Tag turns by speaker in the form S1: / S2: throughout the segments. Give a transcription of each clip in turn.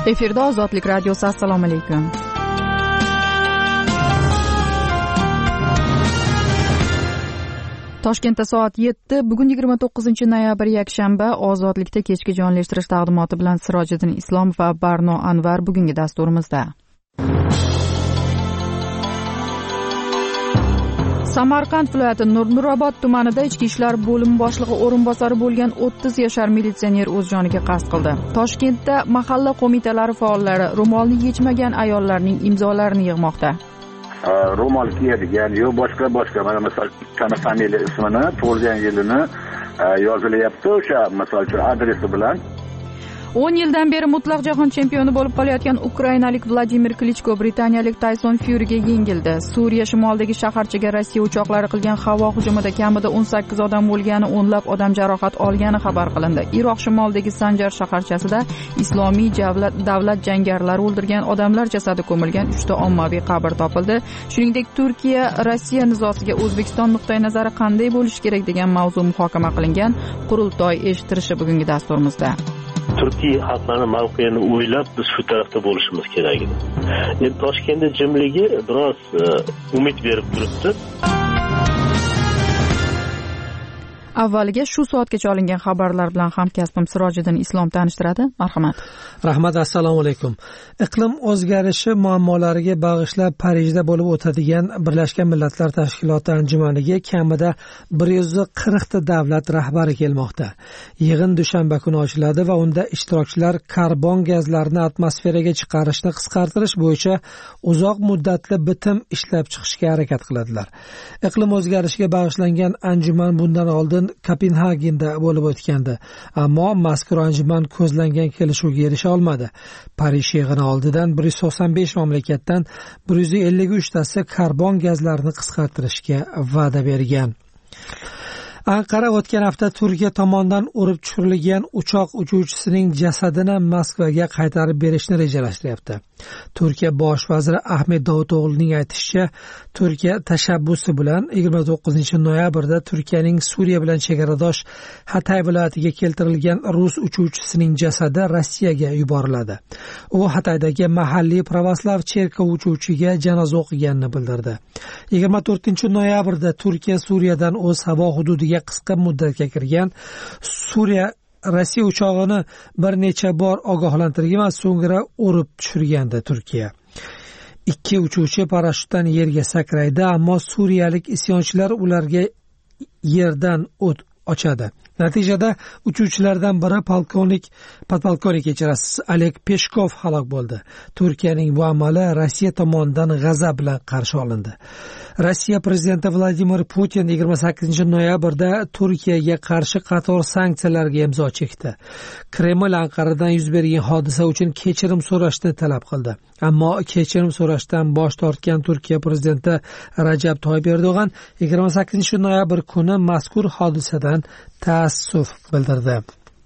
S1: Efirda Ozodlik radiosi. Assalomu alaykum. Toshkentda soat 7. Bugun 29-noyabr yakshanba. Ozodlikda kechki jonlashtirish taqdimoti bilan Sirojiddin Islom va Barno Anvar bugungi dasturimizda. Samarqand viloyati Nurobod tumanida ichki ishlar bo'limi boshlig'i o'rinbosari bo'lgan 30 yoshar militsioner o'z joniga qasd qildi. Toshkentda mahalla qo'mitalari faollari ro'molni yechmagan ayollarning imzolarini yig'moqda.
S2: Ro'mol kiyadigan yo boshqa mana misol tana familiya ismini, tug'ilgan yilini yozilyapti o'sha misol uchun adresi bilan.
S1: 10 yildan beri mutlaq jahon chempioni bo'lib qolayotgan ukrainalik Vladimir Klichko britaniyalik Tayson Fyuriga yengildi. Suriya shimolidagi shaharchaga Rossiya uchoqlari qilgan havo hujumida kamida 18 odam o'lgani, o'nlab odam jarohat olgani xabar qilindi. Iroq shimolidagi Sanjar shaharchasida Islomiy davlat jangarilar o'ldirgan odamlar jasadi ko'milgan 3 ta ommaviy qabr topildi. Shuningdek, Turkiya Rossiya nizosiga O'zbekiston nuqtai nazari qanday bo'lishi kerak degan mavzu muhokama qilingan. Qurultoy eshittirishi bugungi dasturimizda.
S3: Turkiya xalqlari mavqeini o'ylab biz shu tarafda bo'lishimiz kerak edi. Endi Toshkentda jimligi biroz umid berib turibdi.
S1: Avvaliga shu soatgacha olingan xabarlar bilan hamkasbim Sirojiddin Islom tanishtiradi. Marhamat.
S4: Rahmat, assalomu alaykum. Iqlim o'zgarishi muammolariga bag'ishlab Parijda bo'lib o'tadigan Birlashgan Millatlar Tashkiloti anjumaniga kamida 140 ta davlat rahbari kelmoqda. Yig'in dushanba kuni ochiladi va unda ishtirokchilar karbon gazlarini atmosferaga chiqarishni qisqartirish bo'yicha uzoq muddatli bitim ishlab chiqishga harakat qiladilar. Iqlim o'zgarishiga bag'ishlangan anjuman bundan oldin Kopenhagenda bo'lib o'tgandi, ammo mazkur anjuman ko'zlangan kelishuvga erisha olmadi. Parij yig'ini oldidan 195 mamlakatdan 153 tasi karbon gazlarini qisqartirishga va'da bergan. Anqara o'tgan hafta Turkiya tomonidan urib tushirilgan uchoq uchuvchisining jasadini Moskvaga qaytarib berishni rejalashtiryapti. Turkiya bosh vaziri Ahmet Davuto'g'lining aytishicha, Turkiya tashabbusi bilan 29-noyabrda Turkiyaning Suriya bilan chegaradosh Hatay viloyatiga keltirilgan rus uchuvchisining jasadi Rossiyaga yuboriladi. U Hataydagi mahalliy pravoslav cherkovi uchuvchiga janoza o'qiganini bildirdi. 24-noyabrda Turkiya Suriyadan o'z havo hududiga qisqa muddatga kirgan Rossiya uchog'ini bir necha bor ogohlantirgan, so'ngra urib tushirgandi Turkiya. 2 uchuvchi parashyutdan yerga sakraydi, ammo suriyalik isyonchilar ularga yerdan o't ochadi. Natijada uchuvchilardan biri podpolkovnik Oleg Peshkov halok bo'ldi. Turkiyaning bu amali Rossiya tomonidan g'azab bilan qarshi olindi. Rossiya prezidenti Vladimir Putin 28-noyabrda Turkiyaga qarshi qator sanksiyalarga imzo chekdi. Kreml Anqaradan yuz bergan hodisa uchun kechirim so'rashni talab qildi. Ammo kechirim so'rashdan bosh tortgan Turkiya prezidenti Rajab Toyyib Erdo'g'an 28-noyabr kuni mazkur hodisadan ta'assuf bildirdi.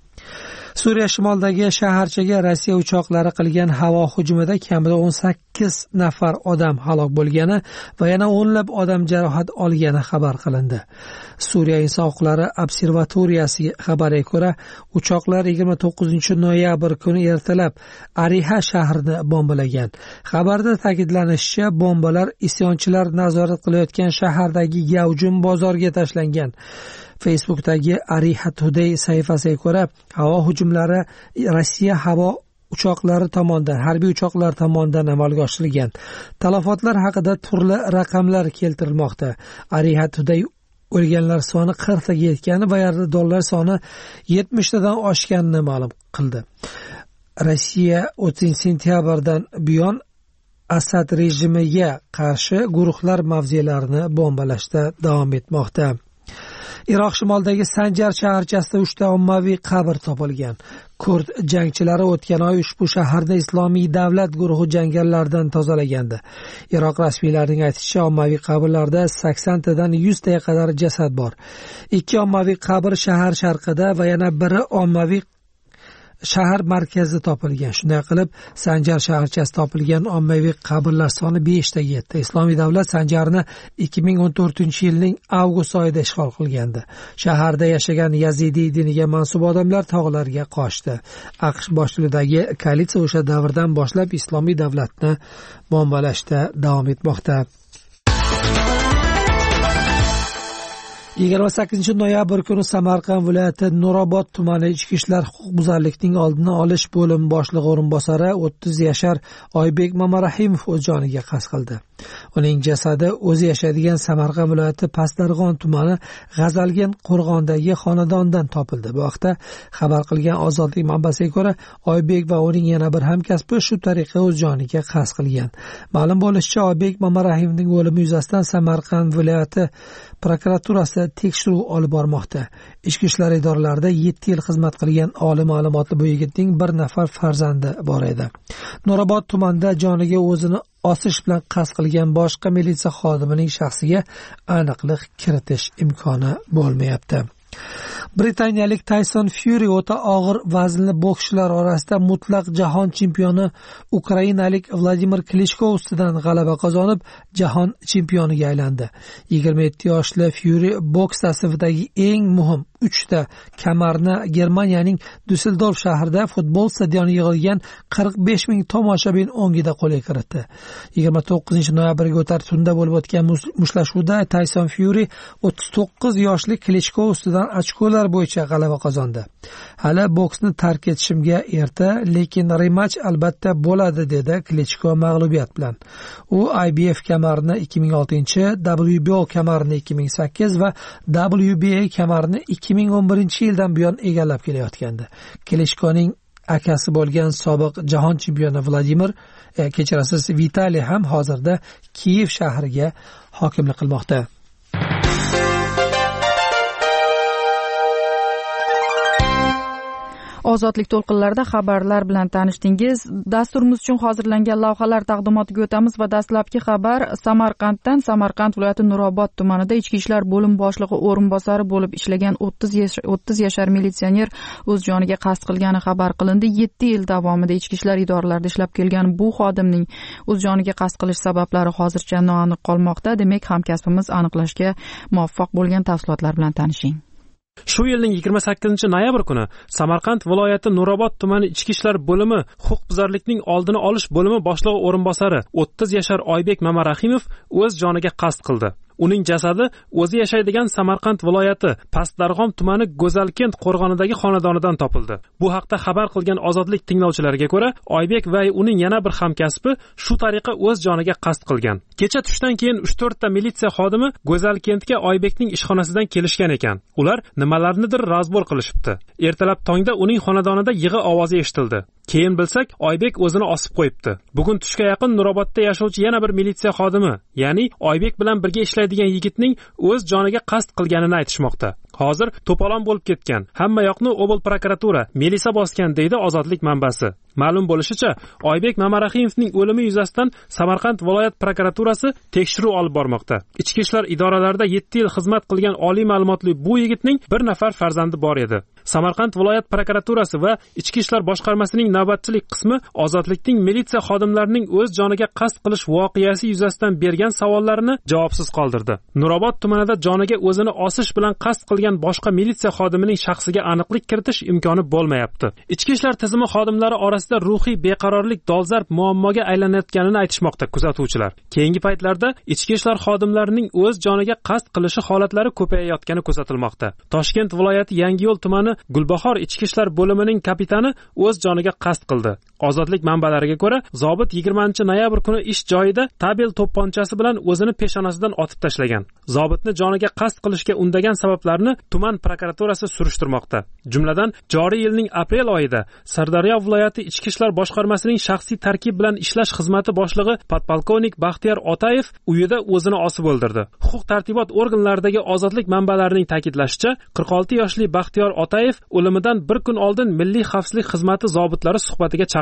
S4: Suriya shimolidagi shaharchaga Rossiya uchoqlari qilgan havo hujumida kamida 18 nafar odam halok bo'lgani va yana o'nlab odam jarohat olgani xabar qilindi. Suriya inson huquqlari observatoriyasi xabariga ko'ra, uchoqlar 29-noyabr kuni ertalab Ariha shahrini bombalagan. Xabarda ta'kidlanishicha, bombalar isyonchilar nazorat qilayotgan shahardagi gavjum bozorga tashlangan. Facebookdagi Ariha Today sahifasiga ko'ra, havo hujumlari Rossiya havo uchoqlari tomonidan, harbiy uchoqlar tomonidan amalga oshirilgan. Talafotlar haqida turli raqamlar keltirilmoqda. Ariha Today o'lganlar soni 40 taga yetgani va yaradorlar soni 70 tadan oshganini ma'lum qildi. Rossiya 30-sentyabrdan buyon Asad rejimiga qarshi guruhlar mavzelarini bombalashda davom etmoqda. Iroq shimolidagi Sanjar shaharchasida 3 ta ommaviy qabr topilgan. Kurd jangchilari o'tgan oy ushbu shaharni Islomiy davlat guruhi jangarilaridan tozalagandi. Iroq rasmiylarining aytishicha, ommaviy qabrlarda 80 tadan 100 taga qadar jasad bor. 2 ommaviy qabr shahar sharqida va yana biri ommaviy shahar markazida topilgan. Shunday qilib, Sanjar shaharchasida topilgan ommaviy qabrlar soni 5 ga yetdi. Islomiy davlat Sanjarni 2014-yilning avgust oyida ishg'ol qilgandi. Shaharda yashagan Yazidiy diniga mansub odamlar tog'larga qochdi. AQSh boshchiligidagi koalitsiya o'sha davrdan boshlab islomiy davlatni bombalashda davom etmoqda. 28-noyabr kuni Samarqand viloyati Nurobod tumani ichki ishlar huquqbuzarlikning oldini olish bo'limi boshlig'i o'rinbosari 30 yashar Oybek Mamarahimov o'z joniga qasd qildi. Uning jasadi o'zi yashaydigan Samarqand viloyati Pastdarg'om tumani G'azalgan qo'rg'ondagi xonadondan topildi. Bu haqda xabar qilgan Ozodlik manbasiga ko'ra, Oybek va uning yana bir hamkasbi shu tariqa o'z joniga qasd qilgan. Ma'lum bo'lishicha, Oybek Mamarahimovning o'limi yuzasidan Samarqand viloyati prokuraturasi tekshiruv olib bormoqda. Ichki ishlar idoralarida 7 yil xizmat qilgan oliy ma'lumotli bu yigitning bir nafar farzandi bor edi. Nurobod tumanida joniga o'zini osish bilan qasd qilgan boshqa militsiya xodimining shaxsiga aniqlik kiritish imkoni bo'lmayapti. Britaniyalik Tyson Fury o'ta og'ir vaznli bokschilar orasida mutlaq jahon chempioni ukrainalik Vladimir Klichko ustidan g'alaba qozonib, jahon chempioniga aylandi. 27 yoshli Fury boks tasnifidagi eng muhim 3 ta kamarni Germaniyaning Düsseldorf shahrida futbol stadioniga yig'ilgan 45 ming tomoshabin o'ngida qo'lga kiritdi. 29-noyabrga o'tar tunda bo'lib o'tgan mushtlashuvda Tyson Fury 39 yoshli Klichko ustidan ochkolar bo'yicha g'alaba qozondi. Hali boksni tark etishimga erta, lekin rematch albatta bo'ladi, dedi Klichko mag'lubiyat bilan. U IBF kamarini 2006, WBO kamarini 2008 va WBA kamarini 2011-yildan buyon egallab kelayotgandi. Klichkoning akasi bo'lgan sobiq jahon chempioni Vladimir, kechirasiz, Vitaliy ham hozirda Kiyev shahriga hokimlik qilmoqda.
S1: Ozodlik to'lqinlarida xabarlar bilan tanishdingiz. Dasturimiz uchun hozirlangan lavhalar taqdimotiga o'tamiz va dastlabki xabar Samarqanddan. Samarqand viloyati Nurobod tumanida ichki ishlar bo'lim boshlig'i o'rinbosari bo'lib ishlagan 30 yashar militsioner o'z joniga qasd qilgani xabar qilindi. 7 yil davomida ichki ishlar idoralarida ishlab kelgan bu xodimning o'z joniga qasd qilish sabablari hozircha noaniq qolmoqda. Demak, hamkasbimiz aniqlashga muvaffaq bo'lgan tafsilotlar bilan tanishing.
S5: Shu yilning 28-noyabr kuni Samarqand viloyati Nurobod tumani ichki ishlar bo'limi huquqbuzarlikning oldini olish bo'limi boshlig'i o'rinbosari 30 yashar Oybek Mamarahimov o'z joniga qasd qildi. Uning jasadi o'zi yashaydigan Samarqand viloyati Pastdarg'om tumani Go'zalkent qo'rg'onidagi xonadonidan topildi. Bu haqda xabar qilgan Ozodlik tinglovchilariga ko'ra, Oybek va uning yana bir hamkasbi shu tariqa o'z joniga qasd qilgan. Kecha tushdan keyin 3-4 ta militsiya xodimi Go'zalkentga Oybekning ishxonasidan kelishgan ekan. Ular nimalarnidir razbol qilishibdi. Ertalab tongda uning xonadonida yig'i ovozi eshitildi. Keyin bilsak, Oybek o'zini osib qo'yibdi. Bugun tushga yaqin Nurobodda yashovchi yana bir militsiya xodimi, ya'ni Oybek bilan birga ishlaydigan yigitning o'z joniga qasd qilganini aytishmoqda. Hozir to'polon bo'lib ketgan. Hamma yoqni obl prokuratura milisa bosgan, deydi Ozodlik manbasi. Ma'lum bo'lishicha, Oybek Mamarahimovning o'limi yuzasidan Samarqand viloyat prokuraturasi tekshiruv olib bormoqda. Ichki ishlar idoralarida 7 yil xizmat qilgan oliy ma'lumotli bu yigitning bir nafar farzandi bor edi. Samarqand viloyat prokuraturasi va ichki ishlar boshqarmasining navbatchilik qismi Ozodlikning militsiya xodimlarining o'z joniga qasd qilish voqeasi yuzasidan bergan savollarini javobsiz qoldirdi. Nurobod tumanida joniga o'zini osish bilan qasd qilgan boshqa militsiya xodimining shaxsiga aniqlik kiritish imkoni bo'lmayapti. Ichki ishlar tizimi xodimlari orasida ruhiy beqarorlik dolzarb muammoga aylanayotganini aytishmoqda kuzatuvchilar. Keyingi paytlarda ichki ishlar xodimlarining o'z joniga qasd qilishi holatlari ko'payayotgani kuzatilmoqda. Toshkent viloyati Yangiyo'l tumani Gulbahor ichki ishlar bo'limining kapitani o'z joniga qasd qildi. Ozodlik manbalariga ko'ra, zobit 20-noyabr kuni ish joyida tabel to'pponchasi bilan o'zini peshonasidan otib tashlagan. Zobitni joniga qasd qilishga undagan sabablarni tuman prokuraturasi surishtirmoqda. Jumladan, joriy yilning aprel oyida Sirdaryo viloyati ichki ishlar boshqarmasining shaxsiy tarkib bilan ishlash xizmati boshlig'i podpolkovnik Baxtiyor Otayev uyida o'zini osib o'ldirdi. Huquq tartibot organlaridagi Ozodlik manbalarining ta'kidlashicha, 46 yoshli Baxtiyor Otayev o'limidan bir kun oldin Milliy xavfsizlik xizmati zobitlari suhbatiga chaqirildi.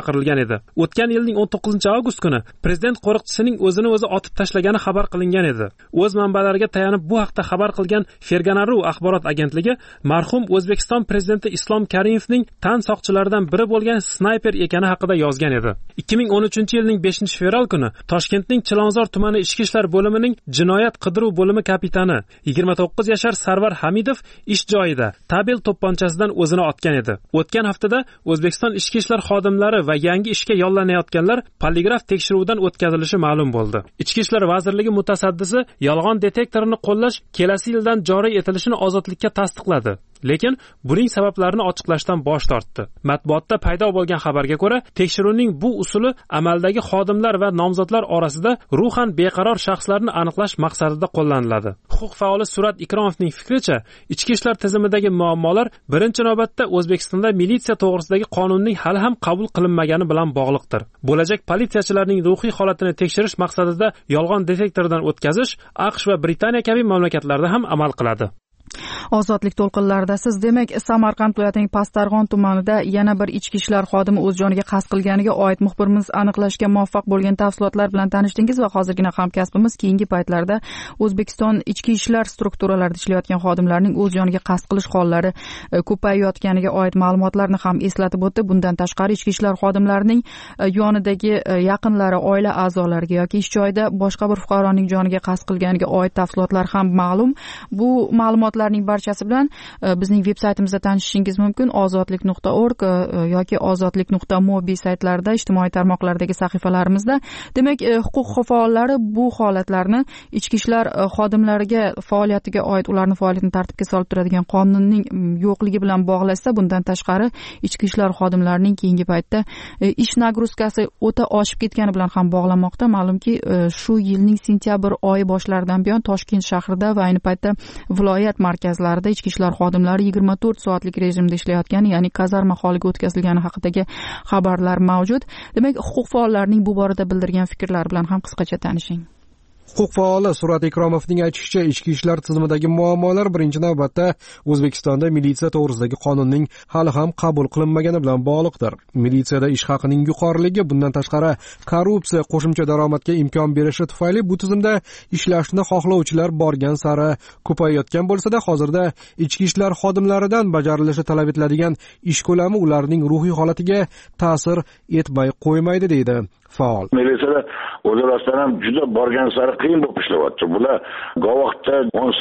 S5: chaqirilgan edi. O'tgan yilning 19-avgust kuni prezident qo'riqchisining o'zini o'zi otib tashlagani xabar qilingan edi. O'z manbalariga tayanib bu haqda xabar qilgan Fergana.ru axborot agentligi marhum O'zbekiston prezidenti Islom Karimovning tan soqchilaridan biri bo'lgan snayper ekani haqida yozgan edi. 2013-yilning 5-fevral kuni Toshkentning Chilonzor tumani ichki ishlar bo'limining jinoyat qidiruv bo'limi kapitani 29 yashar Sarvar Hamidov ish joyida tabel to'pponchasidan o'zini otgan edi. O'tgan haftada O'zbekiston ichki ishlar xodimlari va yangi ishga yollanayotganlar poligraf tekshiruvidan o'tkazilishi ma'lum bo'ldi. Ichki ishlar vazirligi mutasaddisi yolg'on detektorini qo'llash kelasi yildan joriy etilishini Ozodlikka tasdiqladi. Lekin buning sabablarini ochiqlashdan bosh tortdi. Matbuotda paydo bo'lgan xabarga ko'ra, tekshiruvning bu usuli amaldagi xodimlar va nomzodlar orasida ruhan beqaror shaxslarni aniqlash maqsadida qo'llaniladi. Huquq faoli Surat Ikromovning fikricha, ichki ishlar tizimidagi muammolar birinchi navbatda O'zbekistonda militsiya to'g'risidagi qonunning hali ham qabul qilinmagani bilan bog'liqdir. Bo'lajak politsiyachilarning ruhiy holatini tekshirish maqsadida yolg'on detektordan o'tkazish AQSh va Britaniya kabi mamlakatlarda ham amal qiladi.
S1: Ozodlik to'lqinlarida siz demak Samarqand viloyatining Pastarg'on tumanida yana bir ichki ishlar xodimi o'z joniga qasd qilganiga oid muxbirimiz aniqlashga muvaffaq bo'lgan tafsilotlar bilan tanishdingiz va hozirgina hamkasbimiz keyingi paytlarda O'zbekiston ichki ishlar strukturalarida ishlayotgan xodimlarning o'z joniga qasd qilish hollari ko'payayotganiga oid ma'lumotlarni ham eslatib o'tdi. Bundan tashqari ichki ishlar xodimlarining yonidagi yaqinlari, oila a'zolariga yoki ish joyida boshqa bir fuqaroning joniga qasd qilganiga oid tafsilotlar ham ma'lum. Bu ma'lumotlarning barchasi bilan bizning veb-saytimizda tanishishingiz mumkin. ozodlik.org yoki ozodlik.mobi saytlarida, ijtimoiy tarmoqlardagi sahifalarimizda. Demak, huquq faollari bu holatlarni ichki ishlar xodimlariga faoliyatiga oid, ularning faoliyatini tartibga solib turadigan qonunning yo'qligi bilan bog'lashsa, bundan tashqari ichki ishlar xodimlarining keyingi paytda ish nagruzkasi o'ta oshib ketgani bilan ham bog'lanmoqda. Ma'lumki, shu yilning sentyabr oyi boshlaridan buyon Toshkent shahrida va ayni paytda viloyat markazlarida ichki ishlar xodimlari 24 soatlik rejimda ishlayotgani, ya'ni kazarma holiga o'tkazilgani haqidagi xabarlar mavjud. Demak, huquq faollarining bu borada bildirgan fikrlari bilan ham qisqacha tanishing.
S6: Huquq faoli Surat Ikromovning aytishicha, ichki ishlar tizimidagi muammolar birinchi navbatda O'zbekistonda militsiya to'g'risidagi qonunning hali ham qabul qilinmagani bilan bog'liqdir. Militsiyada ish haqining yuqoriligi, bundan tashqari korrupsiya qo'shimcha daromadga imkon berishi tufayli bu tizimda ishlashni xohlovchilar borgan sari ko'payayotgan bo'lsa-da, hozirda ichki ishlar xodimlaridan bajarilishi talab etiladigan ish ko'lami ularning ruhiy holatiga ta'sir etmay qo'ymaydi, deydi faol.
S2: Militsiyada o'zi rostdan ham juda borgan sari qiyin bo'lib ishlayapti. Bular govoqda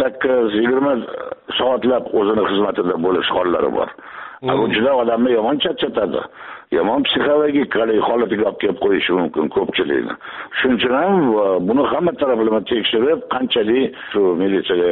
S2: 18-20 soatlab o'zini xizmatida bo'lish hollari bor. Bu juda odamni yomon charchatadi. Yomon psixologik holatiga olib kelib qo'yishi mumkin ko'pchilikni. Shuning uchun ham buni hamma taraflama tekshirib, qanchalik shu militsiyaga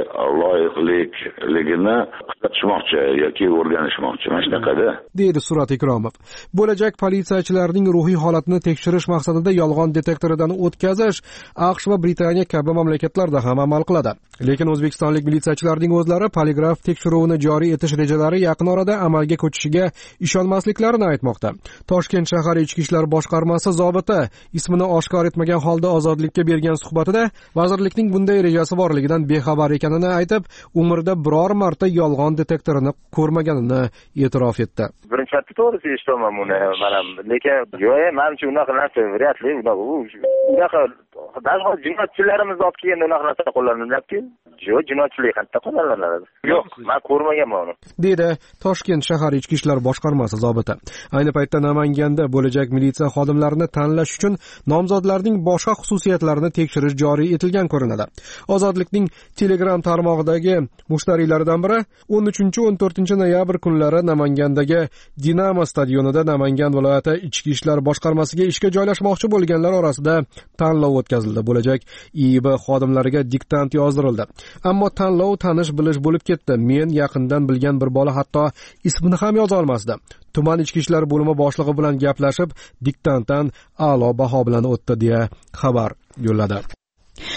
S2: loyiqligini kuzatishmoqchi yoki o'rganishmoqchi. Mana shunaqada,
S6: deydi Surat Ikromov. Bo'lajak politsiyachilarning ruhiy holatini tekshirish maqsadida yolg'on detektoridan o'tkazish AQSh va Britaniya kabi mamlakatlarda ham amal qiladi. Lekin o'zbekistonlik militsiyachilarning o'zlari poligraf tekshiruvini joriy etish rejalari yaqin orada amalga ko'chishiga ishonmasliklarini aytmoqda. Toshkent shahar ichki ishlar boshqarmasi zobiti ismini oshkor etmagan holda Ozodlikka bergan suhbatida vazirlikning bunday rejasi borligidan bexabar ekanini aytib, umrida biror marta yolg'on detektorini ko'rmaganini e'tirof etdi.
S7: Birinchi marta to'g'risi eshitaman buni, mana lekin yo'q, menimcha unaqa narsa vryatli, unaqa darhol jinoyatchilarimizni olib kelganda unaqa narsa qo'llanilmayapti. Yo'q, jinoyatchilik qanday qo'llaniladi? Yo'q, men ko'rmaganman uni,
S6: dedi Toshkent shahar ichki ishlar boshqarmasi zobiti. Ayni paytda Namanganda bo'lajak militsiya xodimlarini tanlash uchun nomzodlarning boshqa xususiyatlarini tekshirish joriy etilgan ko'rinadi. Ozodlikning Telegram tarmog'idagi mushtariylaridan biri 13-14 noyabr kunlari Namangandagi Dinamo stadionida Namangan viloyati ichki ishlar boshqarmasiga ishga joylashmoqchi bo'lganlar orasida tanlov o'tkazildi. Bo'lajak IIB xodimlariga diktant yozdirildi. Ammo tanlov tanish-bilish bo'lib ketdi. Men yaqindan bilgan bir bola hatto ismini ham yoza olmasdi. Tuman ichki ishlar bo'limi boshlig'i bilan gaplashib, diktantdan a'lo baho bilan o'tdi deya xabar yo'lladi.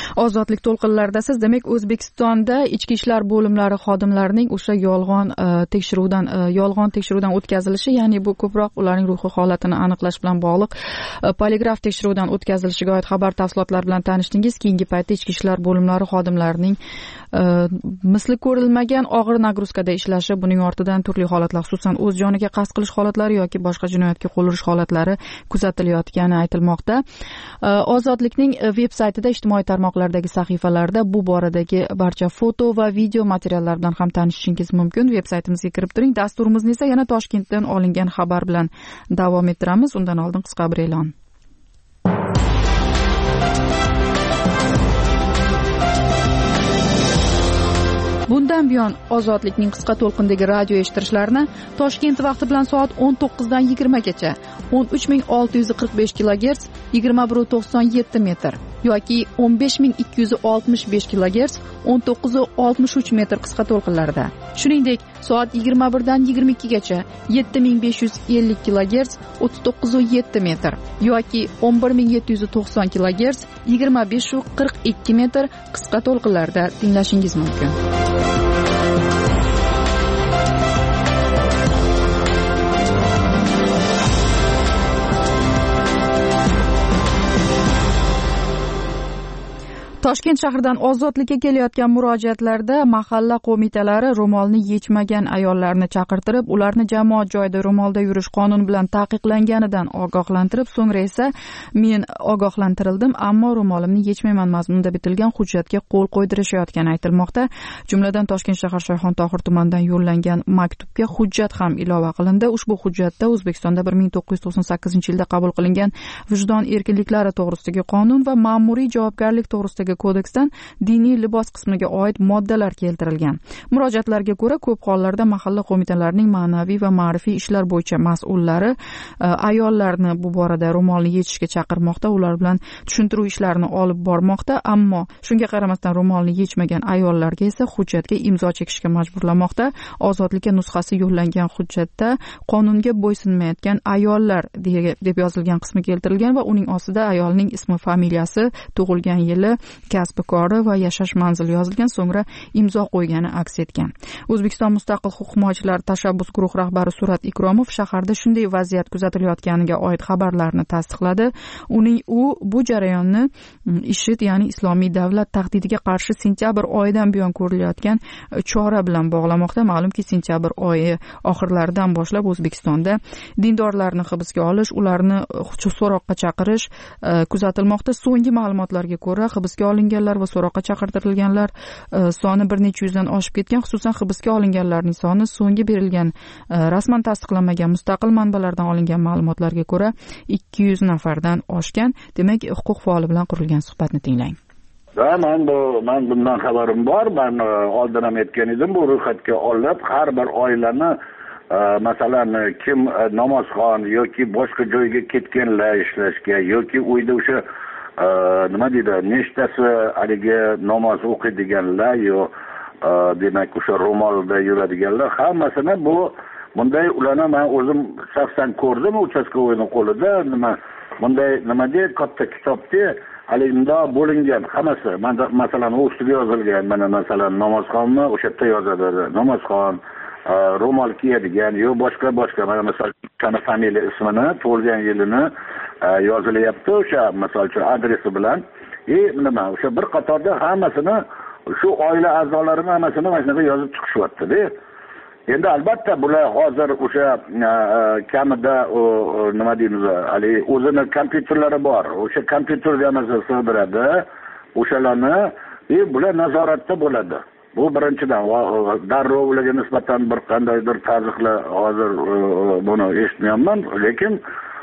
S1: Ozodlik to'lqinlaridasiz. Demak, O'zbekistonda ichki ishlar bo'limlari xodimlarining o'sha yolg'on tekshiruvdan o'tkazilishi, ya'ni bu ko'proq ularning ruhiy holatini aniqlash bilan bog'liq poligraf tekshiruvdan o'tkazilishiga oid xabar tafsilotlar bilan tanishdingiz. Keyingi paytda ichki ishlar bo'limlari xodimlarining misli ko'rilmagan og'ir nagruzkada ishlashi, buning ortidan turli holatlar, xususan o'z joniga qasd qilish holatlari yoki boshqa jinoyatga qo'l urish holatlari kuzatilayotgani aytilmoqda. Ozodlikning veb-saytida, ijtimoiy tarmoqlardagi sahifalarida bu boradagi barcha foto va video materiallar bilan ham tanishishingiz mumkin. Veb-saytimizga kirib turing. Dasturimizni esa yana Toshkentdan olingan xabar bilan davom ettiramiz. Undan oldin qisqa bir e'lon. Bundan buyon Ozodlikning qisqa to'lqindagi radio eshittirishlarini Toshkent vaqti bilan soat 19 dan 20 gacha 13645 kHz 21.97 metr yoki 15265 kHz 19.63 metr qisqa to'lqinlarda. Shuningdek, soat 21 dan 22 gacha 7550 kHz 39.7 metr yoki 11790 kHz 25.42 metr qisqa to'lqinlarda tinglashingiz mumkin. Toshkent shahridan Ozodlikka kelayotgan murojaatlarda mahalla qo'mitalari ro'molni yechmagan ayollarni chaqirtirib, ularni jamoat joyida ro'molda yurish qonun bilan taqiqlanganidan ogohlantirib, so'ngra esa men ogohlantirildim, ammo ro'molimni yechmayman mazmunida bitilgan hujjatga qo'l qo'ydirishayotgani aytilmoqda. Jumladan Toshkent shahar Shayxontohur tumanidan yo'llangan maktubga hujjat ham ilova qilindi. Ushbu hujjatda O'zbekistonda 1998-yilda qabul qilingan Vijdon erkinliklari to'g'risidagi qonun va ma'muriy javobgarlik to'g'risidagi kodeksdan diniy libos qismiga oid moddalar keltirilgan. Murojaatlarga ko'ra, ko'p hollarda mahalla qo'mitalarining ma'naviy va ma'rifiy ishlar bo'yicha mas'ullari ayollarni bu borada ro'molni yechishga chaqirmoqda, ular bilan tushuntiruv ishlarini olib bormoqda, ammo shunga qaramasdan ro'molni yechmagan ayollarga esa hujjatga imzo chekishga majburlamoqda. Ozodlikka nusxasi yo'llangan hujjatda qonunga bo'ysunmayotgan ayollar deb yozilgan qismi keltirilgan va uning ostida ayolning ismi, familiyasi, tug'ilgan yili, kasbi kori va yashash manzili yozilgan, so'ngra imzo qo'ygani aks etgan. O'zbekiston mustaqil huquq himoyachilari tashabbus guruh rahbari Surat Ikromov shaharda shunday vaziyat kuzatilayotganiga oid xabarlarni tasdiqladi. Bu jarayonni IShID, ya'ni Islomiy davlat tahdidiga qarshi sentyabr oyidan buyon ko'rilayotgan chora bilan bog'lamoqda. Ma'lumki, sentyabr oyi oxirlaridan boshlab O'zbekistonda dindorlarni hibsga olish, ularni so'roqqa chaqirish kuzatilmoqda. So'nggi ma'lumotlarga ko'ra, hibsga olinganlar va so'roqqa chaqirtirilganlar soni bir necha yuzdan oshib ketgan. Xususan, hibsga olinganlarning soni so'nggi berilgan rasman tasdiqlanmagan mustaqil manbalardan olingan ma'lumotlarga ko'ra 200 nafardan oshgan. Demak, huquq faoli bilan qurilgan suhbatni tinglang.
S2: Men bundan xabarim bor. Men oldin ham aytgan edim, bu ro'yxatga olib har bir oilani masalan kim namozxon yoki boshqa joyga ketganlar ishlashga yoki uyda o'sha nima deydi, nechtasi haligi namoz o'qiydiganlar yo demak o'sha ro'molda yuradiganlar, hammasini bunday ularni men o'zim shaxsan ko'rdim. Uchastkovoyning qo'lida nima deydi, katta kitobda haligi bundoq bo'lingan hammasi. Masalan, u ustiga yozilgan, mana masalan namozxonni o'sha yerda yozadi, namozxon ro'mol kiyadigan yo boshqa mana masalan kana familiya ismini, tug'ilgan yilini yozilyapti o'sha misol uchun adresi bilan. O'sha bir qatorda hammasini, shu oila a'zolarini hammasini mana shunaqa yozib chiqishyapti-da. Endi albatta bular hozir o'sha kamida nima deymiz, hali o'zini kompyuterlari bor. O'sha kompyuterga masalan sig'diradi. O'shalarni bular nazoratda bo'ladi. Bu birinchidan. Darrov ularga nisbatan bir qandaydir taqiqlar hozir buni eshitmayapman, lekin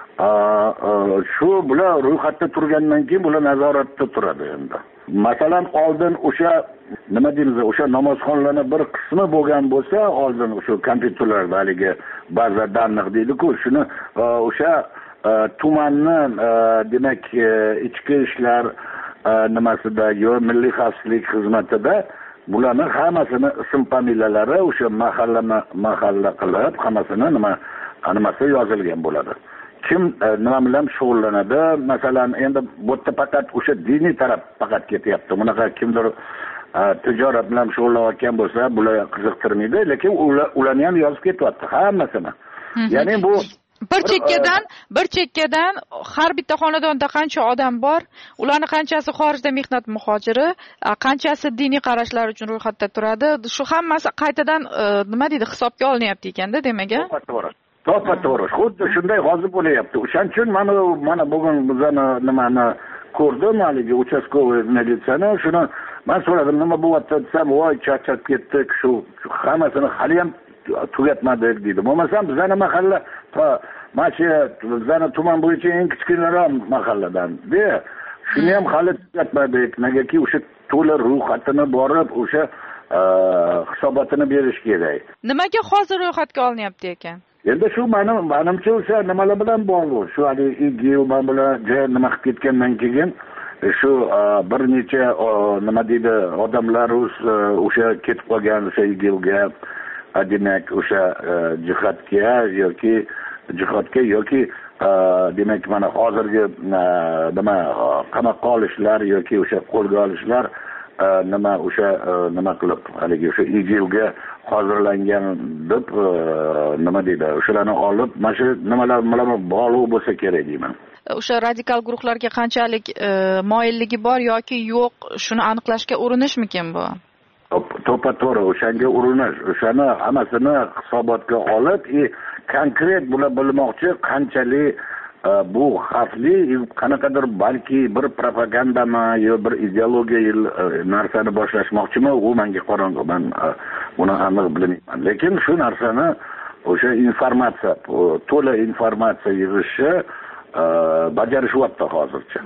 S2: shu bular ro'yxatda turgandan keyin bular nazoratda turadi endi. Masalan, oldin o'sha nima deymiz, o'sha namozxonlarning bir qismi bo'lgan bo'lsa, oldin o'sha kompyuterlarda haligi baza danliq deydi-ku, shuni o'sha tumanni demak ichki ishlar nimasida yo milliy xavfsizlik xizmatida bularni hammasini ism familiyalari o'sha mahalla qilib hammasini nimasi yozilgan bo'ladi. kim nima bilan shug'ullanadi? Masalan, endi bu yerda faqat o'sha diniy taraf faqat ketyapti. Bunaqa kimdir tijorat bilan shug'ullanayotgan bo'lsa, bular qiziqtirmaydi, lekin ularni ham yozib ketyapti hammasini. Ya'ni bu
S1: bir chekkadan har bitta xonadonda qancha odam bor, ularning qanchasi xorijda mehnat muhojiri, qanchasi diniy qarashlar uchun ro'yxatda turadi, shu hammasi qaytadan nima deydi, hisobga olinyapti ekanda, demak.
S2: To'g'ri. Xuddi shunday hozir bo'layapti. O'shaning uchun mana bugun bizani nimani ko'rdim, haligi uchastkovoy militsiyani, shuni men so'radim, nima bo'lyapti desam, voy charchab ketdik, shu hammasini hali ham tugatmadik deydi. Bo'lmasam bizani mahalla bizani tuman bo'yicha eng kichkinaroq mahalladan. Shuni ham hali tugatmadik. Negaki o'sha to'liq ro'yxatini borib, o'sha hisobotini berish kerak.
S1: Nimaga hozir ro'yxatga olinyapti ekan?
S2: Endi shu menimcha o'sha nimalar bilan bog'liq. Shu hali IGIL bilan nima qilib ketgandan keyin shu bir necha nima deydi odamlar o'sha ketib qolgan o'sha IGILga, demak o'sha jihodga yoki demak mana hozirgi nima qamoqqa olishlar yoki o'sha qo'lga olishlar nima qilib haligi o'sha IGILga hozirlangan deb nima deydi o'shalarni olib mana shu nimalar bilan bog'liq bo'lsa kerak deyman.
S1: O'sha radikal guruhlarga qanchalik moyilligi bor yoki yo'q, shuni aniqlashga urinishmikin bu?
S2: To'g'ri, o'shanga urinish, o'shani hammasini hisobotga olib, konkret bular bilmoqchi qanchalik bu xavfli, qanaqadir balki bir propagandami yo bir ideologiya narsani boshlashmoqchimi, u menga qorong'u. Men buni aniq bilmayman. Lekin shu narsani o'sha informatsiya, to'la informatsiya yig'ishni bajarishyapti hozircha.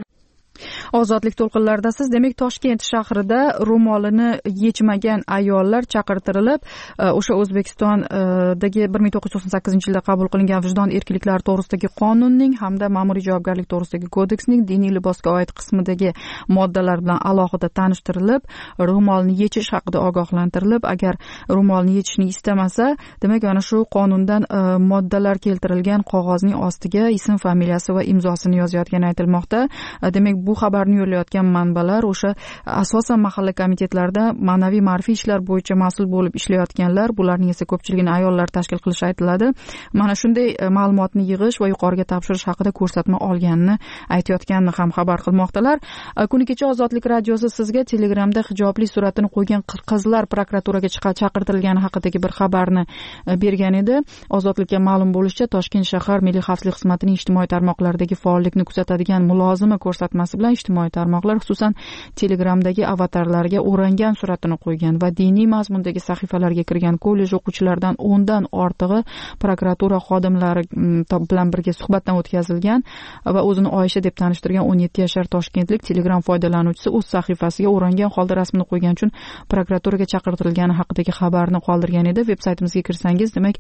S1: Ozodlik to'lqinlaridasiz. Demak, Toshkent shahrida ro'molini yechmagan ayollar chaqirtirilib, o'sha O'zbekistondagi 1998-yilda qabul qilingan vijdon erkinliklari to'g'risidagi qonunning hamda ma'muriy javobgarlik to'g'risidagi kodeksning diniy libosga oid qismidagi moddalar bilan alohida tanishtirilib, ro'molni yechish haqida ogohlantirilib, agar ro'molni yechishni istamasa, demak, ana shu qonundan moddalar keltirilgan qog'ozning ostiga ism, familiyasi va imzosini yozayotgani aytilmoqda. Demak, bu xabarni yo'llayotgan manbalar o'sha asosan mahalla komitetlarida ma'naviy ma'rifiy ishlar bo'yicha mas'ul bo'lib ishlayotganlar, bularning esa ko'pchiligini ayollar tashkil qilishi aytiladi. Mana shunday ma'lumotni yig'ish va yuqoriga topshirish haqida ko'rsatma olganini aytayotganini ham xabar qilmoqdalar. Kuni kecha Ozodlik radiosi sizga Telegramda hijobli suratini qo'ygan qizlar prokuraturaga chaqirtirilgani haqidagi bir xabarni bergan edi. Ozodlikka ma'lum bo'lishicha, Toshkent shahar Milliy xavfsizlik xizmatining ijtimoiy tarmoqlardagi faollikni kuzatadigan mulozimi ko'rsatmasi bilan ijtimoiy tarmoqlar, xususan Telegramdagi avatarlarga o'rangan suratini qo'ygan va diniy mazmundagi sahifalarga kirgan kollej o'quvchilaridan 10 dan ortig'i prokuratura xodimlari bilan birga suhbatdan o'tkazilgan va o'zini Oyisha deb tanishtirgan 17 yashar toshkentlik Telegram foydalanuvchisi o'z sahifasiga o'rangan holda rasmini qo'ygan uchun prokuraturga chaqirtirilgani haqidagi xabarni qoldirgan edi. Veb-saytimizga kirsangiz, demak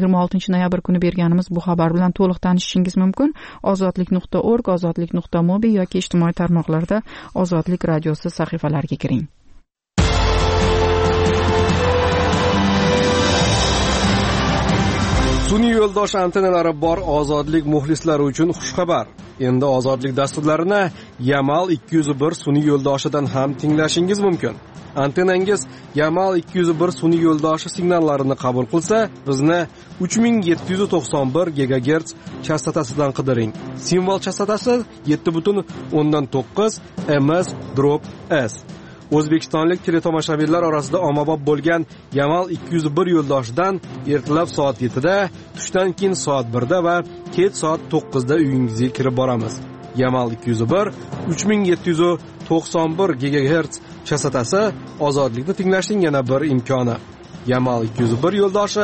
S1: 26 noyabr kuni berganimiz bu xabar bilan to'liq tanishishingiz mumkin. ozodlik.org, ozodlik.mobi yoki ijtimoiy tarmoqlarda Ozodlik radiosi sahifalariga kiring.
S6: Sun'iy yo'ldosh antennalari bor Ozodlik muxlislari uchun xushxabar. Endi Ozodlik dasturlarini Yamal 201 sun'iy yo'ldoshidan ham tinglashingiz mumkin. Antennangiz Yamal 201 sun'iy yo'ldoshi signallarini qabul qilsa, bizni 3791 GHz chastotasidan qidiring. Simvol chastotasi 7.9 ms/s. O'zbekistonlik teletomoshabinlar orasida ommabop bo'lgan Yamal 201 yo'ldoshidan ertalab soat 7 da, tushdan keyin soat 1 da va kech soat 9 da uyingizga kirib boramiz. Yamal 201 3791 GHz chastotasi Ozodlikni tinglashning yana bir imkoni. Yamal 201 yo'ldoshi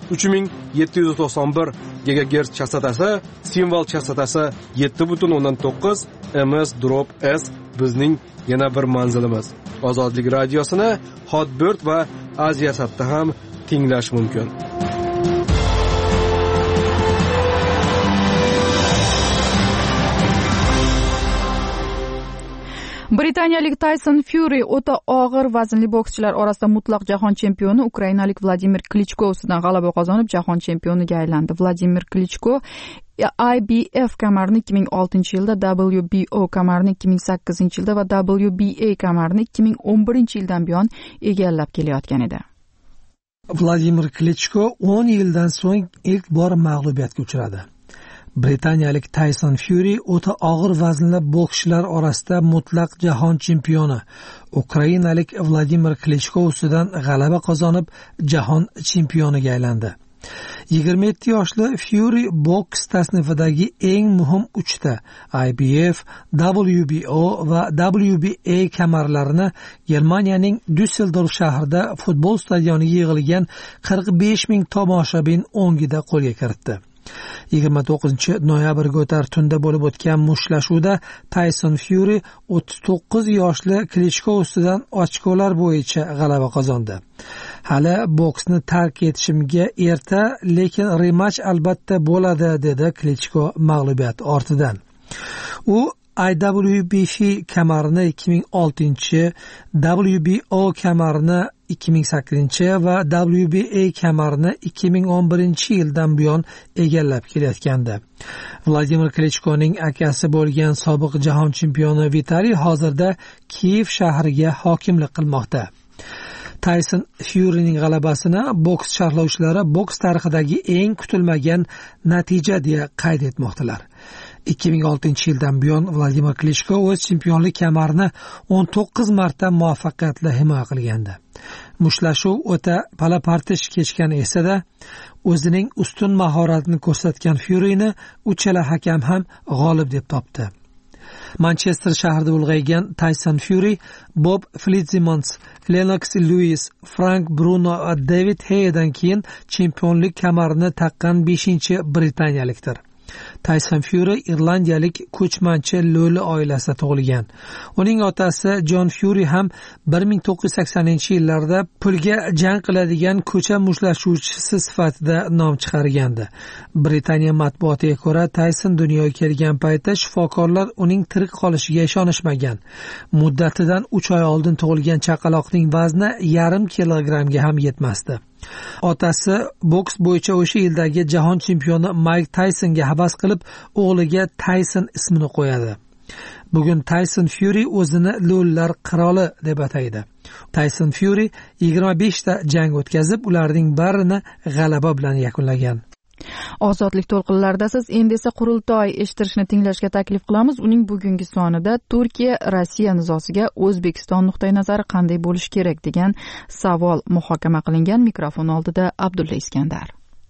S6: 3791 GHz chastotasi, simvol chastotasi 7.9 ms/s bizning yana bir manzilimiz. Ozodlik radiosini Hotbird va Aziyasatda ham tinglash mumkin.
S1: Britaniyalik Tyson Fury o'ta og'ir vaznli bokschilar orasida mutlaq jahon chempioni ukrainalik Vladimir Klichko ustidan g'alaba qozonib, jahon chempioniga aylandi. Vladimir Klichko IBF kamarini 2006-yilda, WBO kamarini 2008-yilda va WBA kamarini 2011-yildan buyon egallab kelayotgan edi.
S4: Vladimir Klichko 10 yildan so'ng ilk bor mag'lubiyatga uchradi. Britaniyalik Tyson Fury o'ta og'ir vaznli bokschilar orasida mutlaq jahon chempioni ukrainalik Vladimir Klichko ustidan g'alaba qozonib, jahon chempioniga aylandi. 27 yoshli Fury boks tasnifidagi eng muhim 3 ta IBF, WBO va WBA kamarlarini Germaniyaning Düsseldorf shahrida futbol stadioniga yig'ilgan 45 ming tomoshabin o'ngida qo'lga kiritdi. 29 noyabrga o'tar tunda bo'lib o'tgan mushtlashuvda Tyson Fury 39 yoshli Klichko ustidan ochkolar bo'yicha g'alaba qozondi. Hali boksni tark etishimga erta, lekin rematch albatta bo'ladi, dedi Klichko mag'lubiyat ortidan. U IWBF kamarini 2006, WBO kamarini 2008 va WBA kamarini 2011-yildan buyon egallab kelayotgandi. Vladimir Klichkoning akasi bo'lgan sobiq jahon chempioni Vitaliy hozirda Kiyev shahriga hokimlik qilmoqda. Tyson Furyning g'alabasini boks sharhlovchilari boks tarixidagi eng kutilmagan natija deya qayd etmoqdalar. 2006-yildan buyon Vladimir Klichko o'z chempionlik kamarini 19 marta muvaffaqiyatli himoya qilgandi. Mushlashuv o'ta pala-partish kechgan esa-da, o'zining ustun mahoratini ko'rsatgan Furyni uchala hakam ham g'olib deb topdi. Manchester shahrida ulg'aygan Tyson Fury Bob Fitzsimmons, Lennox Lewis, Frank Bruno va David Haye'dan keyin chempionlik kamarini taqqan 5-britaniyalikdir. Tyson Fury irlandiyalik ko'chmanchi Lo'li oilasida tug'ilgan. Uning otasi John Fury ham 1980-yillarda pulga jang qiladigan ko'cha mushtlashuvchisi sifatida nom chiqargandi. Britaniya matbuotiga ko'ra, Tyson dunyoga kelgan paytda shifokorlar uning tirik qolishiga ishonishmagan. Muddatidan 3 oy oldin tug'ilgan chaqaloqning vazni 0,5 kilogrammga ham yetmasdi. Otasi boks bo'yicha o'sha yildagi jahon chempioni Mike Tysonga havas qilib, o'g'liga Tyson ismini qo'yadi. Bugun Tyson Fury o'zini lo'llar qiroli deb ataydi. Tyson Fury 25 ta jang o'tkazib, ularning barini g'alaba bilan yakunlagan.
S1: Ozodlik to'lqinlarida siz endi esa qurultoy eshittirishni tinglashga taklif qilamiz. Uning bugungi sonida Turkiya Rossiya nizosiga O'zbekiston nuqtai nazari qanday bo'lishi kerak degan savol muhokama qilingan. Mikrofon oldida Abdulla Iskandar.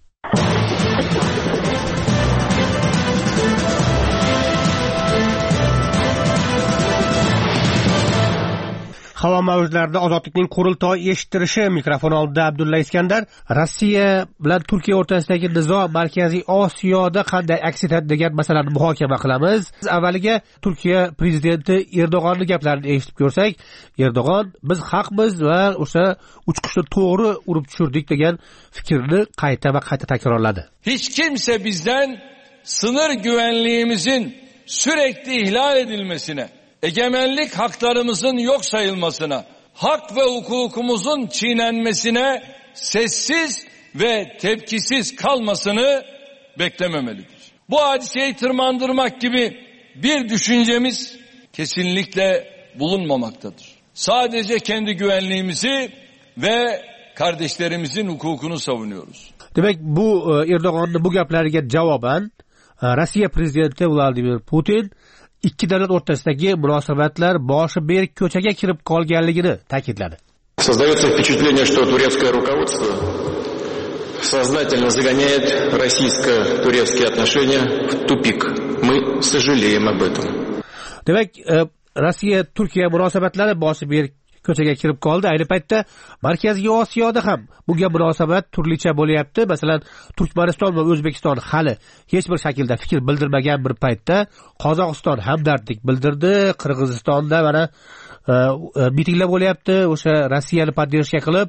S8: Havo mavjlarida ozodlikning qurultoy eshittirishi. Mikrofon oldida Abdulla Iskandar. Rossiya bilan Turkiya o'rtasidagi nizo Markaziy Osiyoda qanday aks etadi degan masalani muhokama qilamiz. Avvaliga Turkiya prezidenti Erdo'g'onning gaplarini eshitib ko'rsak, Erdo'g'on biz haqmiz va o'sha uchqushni to'g'ri urib tushirdik degan fikrni qayta va qayta takrorladi.
S9: Hiç kimse bizden sınır güvenliğimizin sürekli ihlal edilmesine, egemenlik haklarımızın yok sayılmasına, hak ve hukukumuzun çiğnenmesine sessiz ve tepkisiz kalmasını beklememelidir. Bu hadiseyi tırmandırmak gibi bir düşüncemiz kesinlikle bulunmamaktadır. Sadece kendi güvenliğimizi ve kardeşlerimizin hukukunu savunuyoruz.
S8: Demek bu Erdo'g'onning bu gaplariga javoban Rossiya prezidenti Vladimir Putin ikki davlat o'rtasidagi munosabatlar boshi berk ko'chaga kirib qolganligini ta'kidladi.
S10: Создается впечатление, что турецкое руководство сознательно загоняет российско-турецкие отношения в тупик. Мы сожалеем об этом.
S8: Demak, Rossiya Turkiya munosabatlari boshi berk ko'chaga kirib qoldi. Ayni paytda Markaziy Osiyoda ham bunga munosabat turlicha bo'lyapti. Masalan, Turkmaniston va O'zbekiston hali hech bir shaklda fikr bildirmagan bir paytda Qozog'iston hamdardlik bildirdi. Qirg'izistonda mana mitinglar bo'lyapti, o'sha Rossiyani podдержка qilib,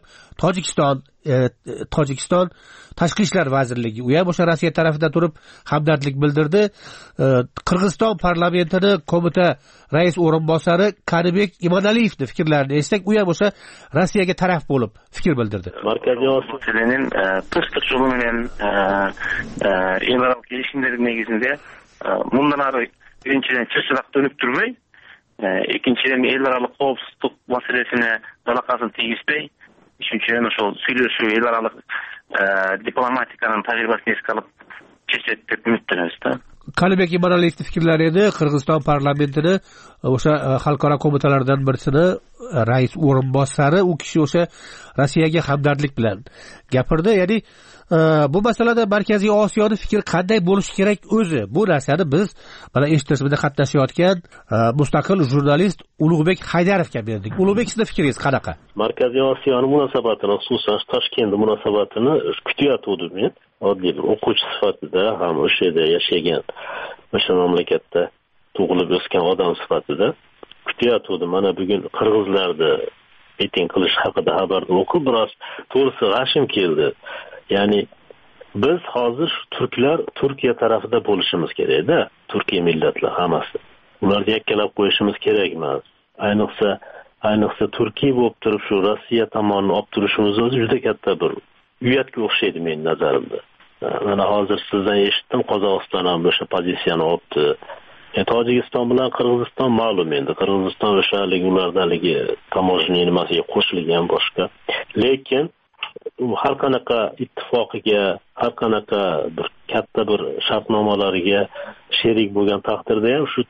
S8: Tojikiston Tashqi ishlar vazirligi u ham o'sha Rossiya tarafidan turib hamdardlik bildirdi. Qirg'iziston parlamentini qo'mita rais o'rinbosari Karibek Imonaliyevning fikrlarini eshitsak, u ham o'sha Rossiyaga taraf bo'lib fikr bildirdi.
S3: Markaziy Osiyoning tinchlik yo'li bilan Evropa kelishimlari negizinde bundan ari birinchidan chirchiroq dönüp turmay, ikkinchidan elaralık qovsuzlik masalasini dalaqasini tegizbey, üçüncüden o söyleşiyor elaralık diplomatikanın tajribasini eski alıp çeşit deb ümitleniyoruz da.
S8: Kalibek Imonaliyevning fikrlari edi. Qirg'iziston parlamentini o'sha xalqaro qo'mitalardan birisini rais o'rinbosari, u kishi o'sha Rossiyaga hamdardlik bilan gapirdi. Ya'ni bu masalada Markaziy Osiyoning fikri qanday bo'lishi kerak o'zi? Bu narsani biz mana eshitishimizda qatnashayotgan mustaqil jurnalist Ulug'bek Haydarovga berdik. Ulug'bek, sizning fikringiz qanaqa?
S3: Markaziy Osiyoning munosabatini, xususan Toshkentning munosabatini kutayotgandim men. Oddiy bir o'quvchi sifatida ham o'sha yerda yashagan, o'sha mamlakatda tug'ilib o'sgan odam sifatida kutayotgandim. Mana bugun qirg'izlarni miting qilish haqida xabarni o'qib biroz to'g'risi g'ashim keldi. Ya'ni biz hozir turklar Turkiya tarafida bo'lishimiz kerak-da, Turkiya millatlar hammasi. Ularni yakkalab qo'yishimiz kerak emas. Ayniqsa Turkiya bo'lib turib shu Rossiya tomonini olib turishimiz o'zi juda katta bir uyatga o'xshaydi men nazarimda. Mana hozir sizdan eshitdim, Qozog'iston ham o'sha pozitsiyani olibdi. Tojikiston bilan Qirg'iziston ma'lum endi. Qirg'iziston o'shaligi ulardanligi tamojniy nimasiga qo'shilgan boshqa. Lekin har qanaqa ittifoqiga, har qanaqa bir katta bir shartnomalariga sherik bo'lgan taqdirda ham shu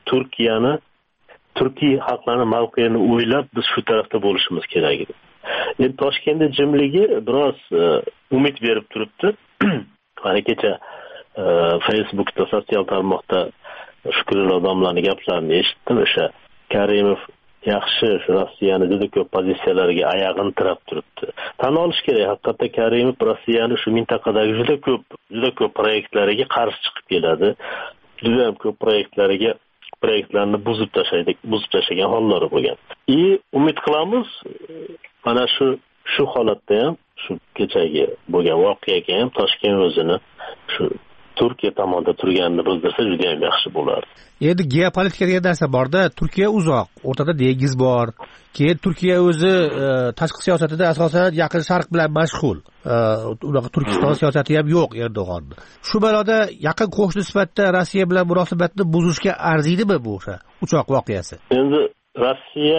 S3: Turkiya xalqlarining mavqeini o'ylab biz shu tarafda bo'lishimiz kerak edi. Endi Toshkentda jimligi biroz umid berib turibdi. Qani kecha Facebookda, sotsial tarmoqda shukrli odamlarning gaplarini eshitdim. O'sha Karimov yaxshi shu Rossiyani juda ko'p pozitsiyalariga oyog'ini tirab turibdi. Tan olish kerak, haqiqatda Karimov Rossiyani shu mintaqadagi juda ko'p proyektlariga qarshi chiqib keladi. Juda ham ko'p proyektlarni buzib tashlagan hollari bo'lgan. Umid qilamiz, mana shu holatda ham, shu kechagi bo'lgan voqeaga ham Toshkent o'zini shu Turkiya tomonda turganini bildirsa juda ham yaxshi bo'lardi.
S8: Endi geopolitika degan narsa borda, Turkiya uzoq, o'rtada dengiz bor. Keyin Turkiya o'zi tashqi siyosatida asosan Yaqin Sharq bilan mashg'ul. Unaqa Turkiston siyosati ham yo'q Erdo'g'onning. Shu baloda yaqin qo'shni sifatida Rossiya bilan munosabatni buzishga arziydimi bu o'sha uchoq voqeasi?
S3: Endi Rossiya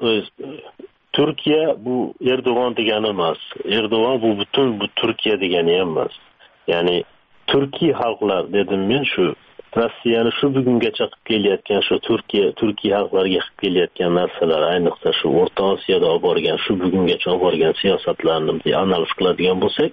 S3: Turkiya bu Erdo'g'on degani emas. Erdo'g'on bu butun Turkiya degani ham emas. Ya'ni Turkiy xalqlar dedim men, shu Rossiyani shu bugungacha qilib kelayotgan shu Turkiy xalqlarga qilib kelayotgan narsalar, ayniqsa shu O'rta Osiyoda olib borgan, shu bugungacha olib borgan siyosatlarni analiz qiladigan bo'lsak,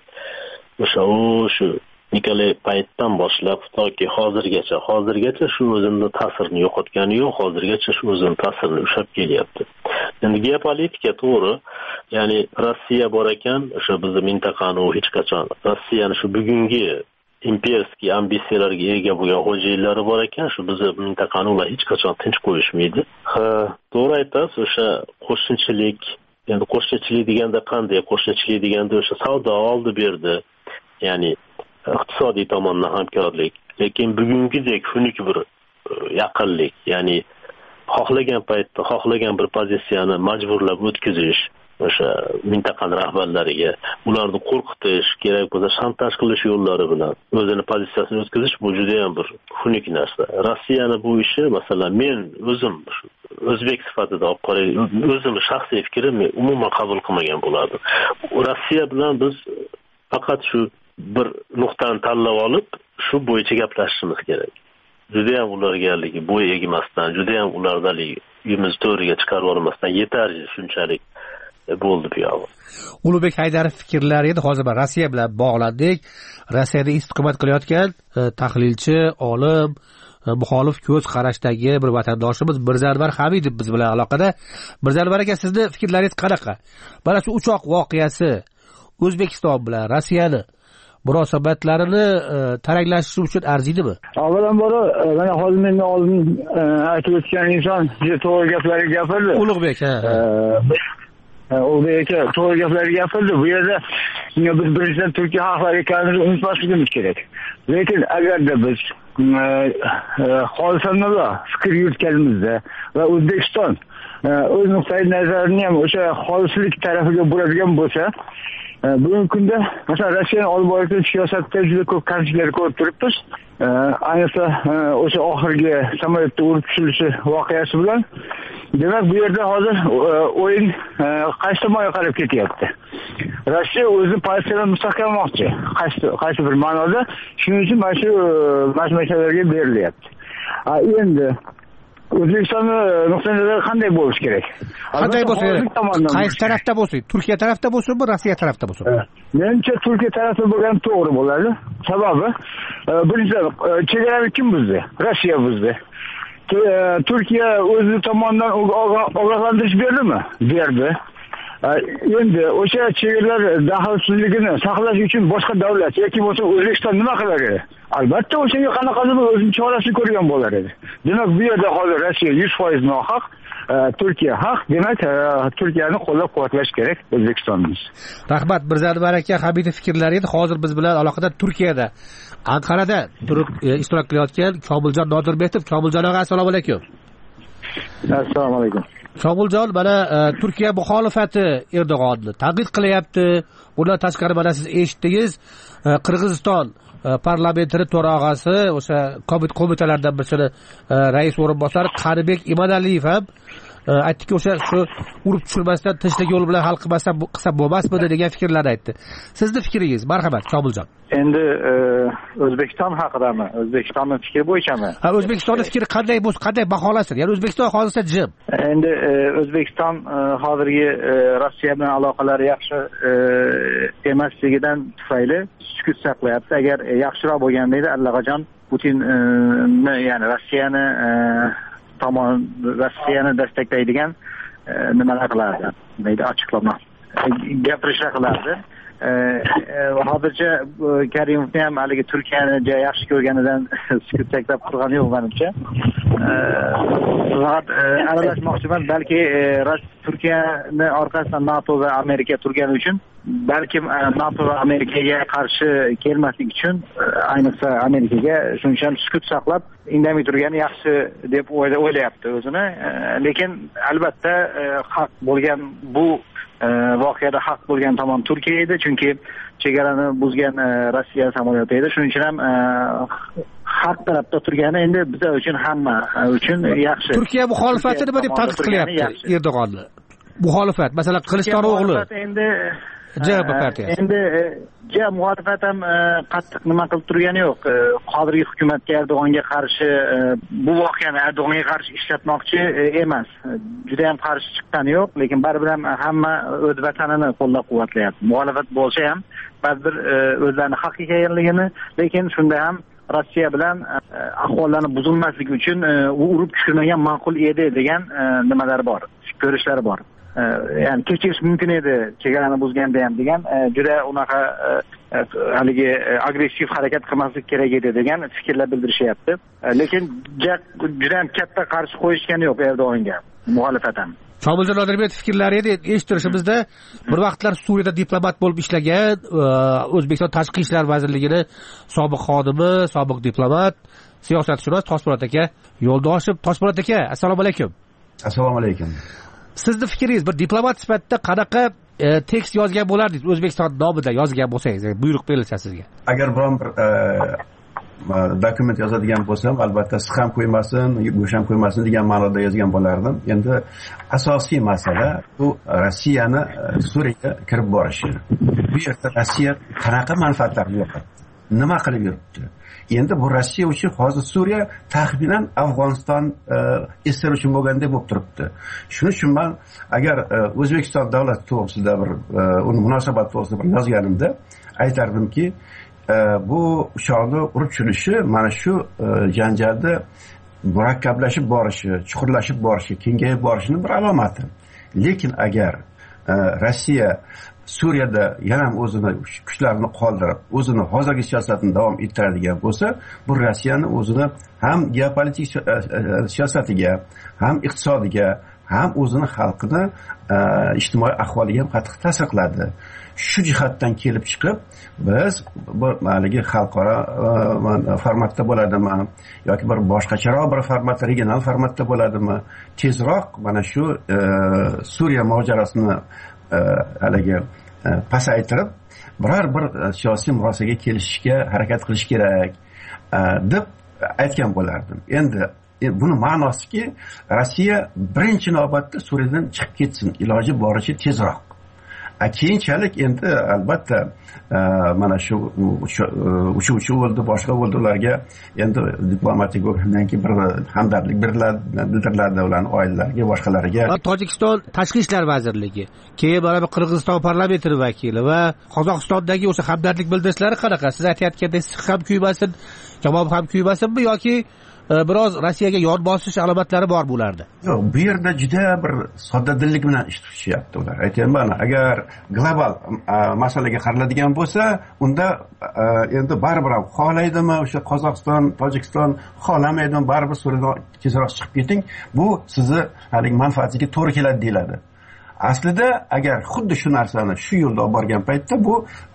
S3: shu Nikolay paytdan boshlab toki hozirgacha shu o'zini ta'sirini yo'qotgani yo'q, hozirgacha shu o'zini ta'sirini ushlab kelyapti. Endi geopolitika to'g'ri, ya'ni Rossiya bor ekan, o'sha bizning mintaqani u hech qachon Rossiyani shu bugungi imperiyaskiy ambitsiyalarga ega bo'lgan xo'jayinnlari bor ekan, shu bizni mintaqani ular hech qachon tinch qo'yishmaydi. To'g'ri aytasiz, o'sha qo'shnichilik, endi qo'shnichilik deganda qanday? Qo'shnichilik deganda o'sha savdo oldi berdi, ya'ni iqtisodiy tomondan hamkorlik. Lekin bugungidek xunuk bir yaqinlik, ya'ni xohlagan paytda xohlagan bir pozitsiyani majburlab o'tkazish, o'sha mintaqaning rahbarlariga ularni qo'rqitish, kerak bo'lsa shantaj qilish yo'llari bilan o'zini pozitsiyasini o'tkazish, bu juda ham bir xunuk narsa. Rossiyani bu ishi, masalan, men o'zim o'zbek sifatida olib qaraylik, o'zimning shaxsiy fikrim, men umuman qabul qilmagan bo'lardim. Rossiya bilan biz faqat shu bir nuqtani tanlab olib, shu bo'yicha gaplashishimiz kerak. Juda ham ularga bo'y egmasdan, juda ham ulardan uyimiz to'riga chiqarib olmasdan yetarli shunchalik bo'ldi bu yo'q.
S8: Ulug'bek Haydarov fikrlari edi. Hozir Rossiya bilan bog'landik. Rossiyada istiqomat qilayotgan tahlilchi, olim, muxolif ko'z qarashdagi bir vatandoshimiz Mirzanvar Hamidov biz bilan aloqada. Mirzanvar aka, sizning fikrlaringiz qanaqa? Mana shu uchoq voqeasi O'zbekiston bilan Rossiyani munosabatlarini taranglashishi uchun arziydimi?
S11: Avvalambor mana hozir mendan oldin aytib o'tgan inson to'g'ri gaplarni gapirdi.
S8: Ulug'bek
S11: Ulug'bek aka to'g'ri gaplarni gapirdi. Bu yerda biz birinchidan Turkiya xalqlari ekanimizni unutmasligimiz kerak. Lekin agarda biz xolisonlar fikr yuritganimizda va O'zbekiston o'z nuqtai nazarini ham o'sha xolislik tarafiga buradigan bo'lsa, bugungi kunda masalan Rossiyaning olib borayotgan siyosatda juda ko'p kamchiliklar ko'rib turibmiz. Ayniqsa o'sha oxirgi samolyotda urib tushirilishi voqeasi bilan, demak bu yerda hozir o'yin qaysi tomonga qarab ketyapti? Rossiya o'zining pozitsiyasini mustahkamlamoqchi, qaysi bir ma'noda. Shuning uchun mana shu mashmashalarga berilyapti. Endi O'zbekistonning nuqtai nazari qanday bo'lishi kerak?
S8: Qanday bo'lsa kerak? Qaysi tarafda bo'lsin? Turkiya tarafda bo'lsinmi, Rossiya tarafda bo'lsinmi?
S11: Menimcha Turkiya tarafida bo'lgan to'g'ri bo'ladi. Sababi birinchidan chegarani kim buzdi? Rossiya buzdi. Turkiya o'zi tomonidan ogohlantirish berdimi? Berdi. Endi o'sha chegaralar daxlsizligini saqlash uchun boshqa davlat yoki bo'lsa O'zbekiston nima qilar edi? Albatta o'shanga qanaqadir o'zining chorasini ko'rgan bo'lar edi. Demak bu yerda hozir Rossiya 100% nohaq, Turkiya haq. Demak Turkiyani qo'llab-quvvatlash kerak O'zbekistonimiz.
S8: Rahmat Mirzali baraka Hamidov fikrlari edi. Hozir biz bilan aloqada Turkiyada Anqarada turib ishtirok qilayotgan Komiljon Nodirbekov. Komiljon aka, assalomu alaykum.
S11: Assalomu alaykum.
S8: Komiljon, mana Turkiya muxolifati Erdo'g'onni tanqid qilyapti. Undan tashqari mana siz eshitdingiz, Qirg'iziston parlamentari to'rog'asi o'sha qo'mitalardan birisini rais o'rinbosari Qanibek Imadaliyev ham aytdiki, o'sha shu urib tushirmasdan tinchlik yo'li bilan hal qilsa bo'lmasmidi degan fikrlarni aytdi. Sizning fikringiz, marhamat Komiljon.
S12: Endi O'zbekiston haqidami? O'zbekistonning fikri bo'yichami?
S8: O'zbekistonning fikri qanday bo'lsa, qanday baholasin? Ya'ni O'zbekiston hozircha jim.
S12: Endi O'zbekiston hozirgi Rossiya bilan aloqalari yaxshi emasligidan tufayli sukut saqlayapti. Agar yaxshiroq bo'lganda edi, allaqachon Putinni, ya'ni Rossiyani desteklaydigan nimalar qilardi, deydi, ochiqlama gapirishlar qilardi. Hozircha Karimovni ham haligi Turkiyani yaxshi ko'rganidan sukut saqlab turgani yo'q menimcha. Faqat aralashmoqchiman, balki Turkiyani orqasidan NATO va Amerika turgani uchun, balkim NATO va Amerikaga qarshi kelmaslik uchun, ayniqsa Amerikaga shuncha ham sukut saqlab indamay turgani yaxshi deb o'ylayapti o'zini. Lekin albatta haq bo'lgan bu voqeada haq bo'lgan tomon Turkiya edi, chunki chegarani buzgan Rossiya samolyoti edi. Shuning uchun ham haq tarafda turgani endi bizlar uchun, hamma uchun yaxshi.
S8: Turkiya muxolifati nima deb tanqid qilyapti Erdo'g'onni? Muxolifat, masalan, Qilichdaryo o'g'li
S12: endi
S8: CHP partiyasi.
S12: Endi muxolifat ham qattiq nima qilib turgani yo'q. Hozirgi hukumatga, Erdo'g'onga qarshi bu voqeani Erdo'g'onga qarshi ishlatmoqchi emas. Juda ham qarshi chiqqani yo'q, lekin baribir ham hamma o'z vatanini qo'llab-quvvatlayapti. Muxolifat bo'lsa ham baribir o'zlarini haq ekanligini, lekin shunda ham Rossiya bilan ahvollarni buzilmasligi uchun u urib tushirmagan ma'qul edi degan nimalar bor, ko'rishlari bor. Ya'ni kechirish mumkin edi chegarani buzganda ham degan, juda unaqa haligi agressiv harakat qilmaslik kerak edi degan fikrlar bildirishyapti. Lekin juda ham katta qarshi qo'yishgani yo'q Erdo'g'onga muxolifat ham.
S8: Komiljon Nodirbekov fikrlari edi. Eshittirishimizda bir vaqtlar Suriyada diplomat bo'lib ishlagan O'zbekiston Tashqi ishlar vazirligini sobiq xodimi, sobiq diplomat, siyosatshunos Toshpo'lat aka Yo'ldoshev. Toshpo'lat aka, assalomu alaykum.
S13: Assalomu alaykum.
S8: Sizni fikringiz, bir diplomat sifatida qanaqa tekst yozgan bo'lardingiz? O'zbekiston nomidan yozgan bo'lsangiz, buyruq berilsa sizga.
S13: Agar biron bir dokument yozadigan bo'lsam, albatta siz ham qo'ymasin, bo'sh ham qo'ymasin degan ma'noda yozgan bo'lardim. Endi asosiy masala bu Rossiyani Suriyaga kirib borishi. Bu yerda Rossiya qanaqa manfaatlarni yo'qotdi? Nima qilib yuribdi? Endi bu Rossiya uchun hozir Suriya taxminan Afg'oniston Isroil uchun bo'lgandek bo'lib turibdi. Shuning uchun men agar O'zbekiston davlat to'g'risida bir uni munosabat to'g'risida bir yozganimda aytardimki, bu uchoqni urib tushirishi mana shu janjalda murakkablashib borishi, chuqurlashib borishi, kengayib borishining bir alomati. Lekin agar Rossiya Suriyada yana ham o'zini kuchlarini qoldirib, o'zini hozirgi siyosatini davom ettiradigan bo'lsa, bu Rossiyani o'zini ham geopolitik siyosatiga, ham iqtisodiga, ham o'zini xalqini ijtimoiy ahvoliga ham qattiq ta'sir qiladi. Shu jihatdan kelib chiqib, biz bu haligi xalqaro formatda bo'ladimi yoki bir boshqacharoq bir format, regional formatda bo'ladimi, tezroq mana shu Suriya mojarosini haligi pasaytirib, biror bir siyosiy murosaga kelishishga harakat qilish kerak deb aytgan bo'lardim. Endi buni ma'nosiki, Rossiya birinchi navbatda Suriyadan chiqib ketsin, iloji boricha tezroq. Keyinchalik endi albatta mana shu uchuvchi bo'ldi, boshqa bo'ldi, ularga endi diplomatik o'rindan keyin bir hamdardlik bildiriladi ularning oilalariga, boshqalariga.
S8: Tojikiston Tashqi ishlar vazirligi, keyin mana Qirg'iziston parlamenti vakili va Qozog'istondagi o'sha hamdardlik bildirishlari qanaqa? Siz aytayotgandek siz ham kuymasin, kabob ham kuymasinmi yoki biroz Rossiyaga yon bosish alomatlari bor bularda?
S13: Yo'q, bu yerda juda bir soddadillik bilan ish tutishyapti ular. Aytayman, agar global masalaga qaraladigan bo'lsa, unda endi baribir ham xohlaydimi o'sha Qozog'iston, Tojikiston xohlamaydimi, baribir Suriyadan tezroq chiqib keting, bu sizni hali manfaatingizga to'g'ri keladi deyiladi. Aslida agar xuddi shu narsani shu yo'lda olib borgan paytda bu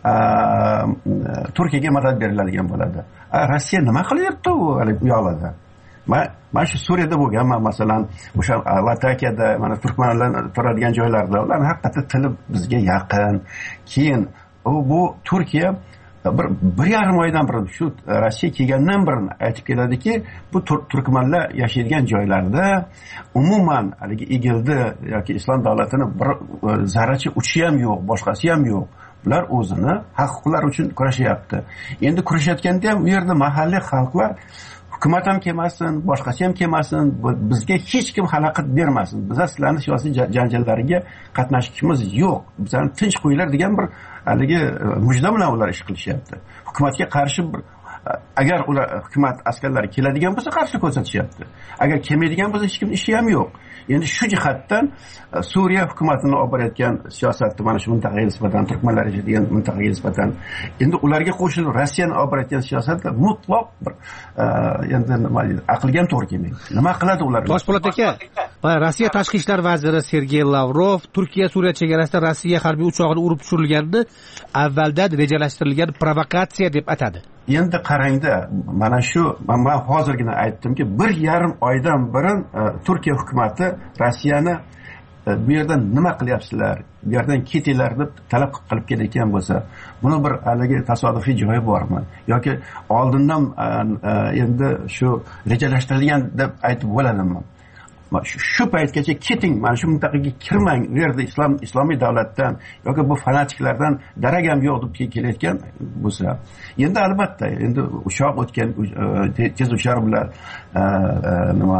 S13: Turkiyaga madad beriladigan bo'ladi. Rossiya nima qilyapti u yo'lda? Mana shu Suriyada bo'lgan, masalan, o'sha Latakiyada, mana turkmanlar turadigan joylarda ularning haqiqatda tili bizga yaqin. Keyin bu Turkiya bir yarim oydan beri shu Rossiya kelgandan beri aytib keladiki, bu turkmanlar yashaydigan joylarda umuman haligi egildi yoki islom davlatini bir zarracha uchi ham yo'q, boshqasi ham yo'q. Ular o'zini haq-huquqlari uchun kurashyapti. Endi kurashayotganda ham u yerda mahalliy xalqlar hukumat ham kelmasin, boshqasi ham kelmasin, bizga hech kim xalaqit bermasin. Biz sizlarning siyosiy janjallariga qatnashishimiz yo'q. Bizlarni tinch qo'yinglar degan bir haligi mujda bilan ular ish qilishyapti. Hukumatga qarshi bir agar ular hukumat askarlari keladigan bo'lsa qarshi ko'rsatishyapti. Agar kelmaydigan bo'lsa hech kimning ishi ham yo'q. Endi shu jihatdan Suriya hukumatini olib borayotgan siyosatni mana shu mintaqaga nisbatan, turkmanlar yashaydigan mintaqaga nisbatan, endi ularga qo'shilib Rossiyani olib borayotgan siyosatda mutlaq bir endi nima deydi, aqlga ham to'g'ri kelmaydi. Nima qiladi ular?
S8: Toshpo'lat aka, Rossiya tashqi ishlar vaziri Sergey Lavrov Turkiya Suriya chegarasida Rossiya harbiy uchog'ini urib tushirilganini avvaldan rejalashtirilgan provokatsiya deb atadi.
S13: Endi qarangda, mana shu men hozirgina aytdimki, 1,5 oydan beri Turkiya hukumati Rossiyani bu yerdan nima qilyapsizlar, bu yerdan ketinglar deb talab qilib kelayotgan bo'lsa, buni bir haligi tasodifiy joyi bormi yoki oldindan endi shu rejalashtirilgan deb aytib bo'ladimi? Shu paytgacha keting, mana shu mintaqaga kirmang, u yerda islomiy davlatdan yoki bu fanatiklardan darak ham yo'q deb kelayotgan bo'lsa, endi albatta endi uchoq o'tgan tez uchar bilan nima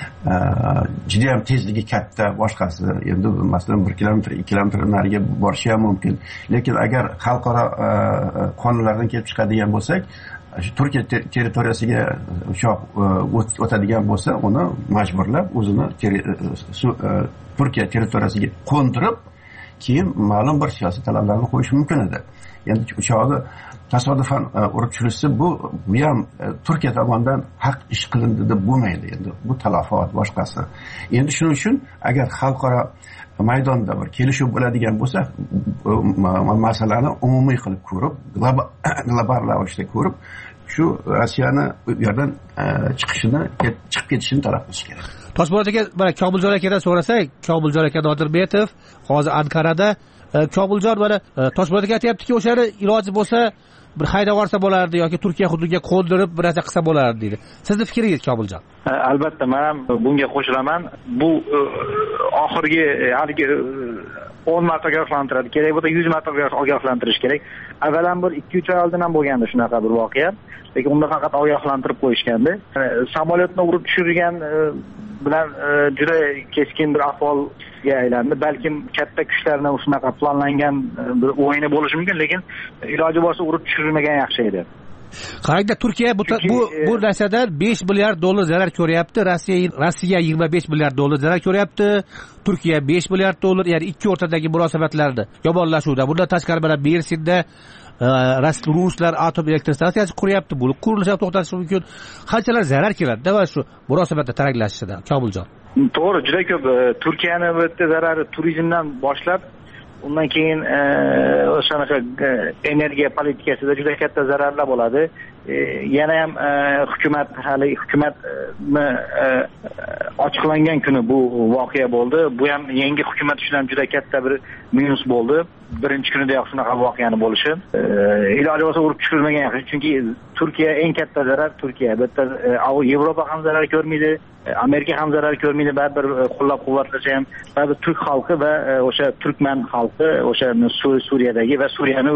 S13: juda ham tezligi katta, boshqasi endi masalan 1 kilometr 2 kilometr nariga borishi ham mumkin. Lekin agar xalqaro qonunlardan kelib chiqadigan bo'lsak, Turkiya territoriyasiga uchoq o'tadigan bo'lsa, uni majburlab o'zini Turkiya territoriyasiga qo'ndirib, keyin ma'lum bir siyosiy talablarni qo'yish mumkin edi. Endi uchoqni tasodifan urib tushirsa, bu ham Turkiya tomonidan haq ish qilindi deb bo'lmaydi. Endi bu talafot boshqasi. Endi shuning uchun agar xalqaro maydonda bir kelishuv bo'ladigan bo'lsa, masalani umumiy qilib ko'rib, global ravishda ko'rib, shu Rossiyani bu yerdan chiqib ketishini talab qilish kerak.
S8: Toshpo'lat aka, mana Komiljon akadan so'rasak, Komiljon aka Nodirbetov hozir Ankarada. Komiljon, mana Toshpo'lat aka aytayaptiki, o'shani iloji bo'lsa bir haydab yuborsa bo'lardi yoki Turkiya hududiga qo'ndirib bir narsa qilsa bo'lardi deydi. Sizni fikringiz, Komiljon?
S12: Albatta, men ham bunga qo'shilaman. Bu oxirgi haligi 10 marta ogohlantiradi, kerak bo'lsa 100 marta ogohlantirish kerak. Avvalambir 2-3 oy oldin ham bo'lgandi shunaqa bir voqea. Lekin unda faqat ogohlantirib qo'yishgandi. Samolyotni urib tushirgan bilan juda keskin bir ahvolga aylandi. Balkim katta kuchlarning shunaqa planlangan bir o'yini bo'lishi mumkin, lekin iloji bo'lsa urib tushirmagan yaxshi edi.
S8: qarangda, Turkiya bu narsadan 5 milliard dollar zarar ko'ryapti. Rossiya 25 milliard dollar zarar ko'ryapti. Turkiya 5 milliard dollar, ya'ni ikki o'rtadagi munosabatlarni yomonlashuvda. Bundan tashqari mana Mersinda ruslar atom elektr stansiyasi quryapti. Bu qurilishi ham to'xtatish mumkin. Qanchalar zarar keladi va shu munosabatda taranglashishida, Komiljon.
S12: To'g'ri, juda ko'p. Turkiyani bu yerda zarari turizmdan boshlab, undan keyin o'shanaqa energiya politikasida juda katta zararlar bo'ladi. Yana ham hukumatni ochiqlangan kuni bu voqea bo'ldi. Bu ham yangi hukumat uchun ham juda katta bir minus bo'ldi. Birinchi kunidayoq shunaqa voqeani bo'lishi. Iloji bo'lsa urib tushirmagan yaxshi, chunki Turkiya eng katta zarar Turkiya. Bu yerda Yevropa ham zarar ko'rmaydi, Amerika ham zarar ko'rmaydi, baribir qo'llab-quvvatlashi ham baribir turk xalqi va o'sha turkman xalqi, o'sha Suriyadagi va Suriyani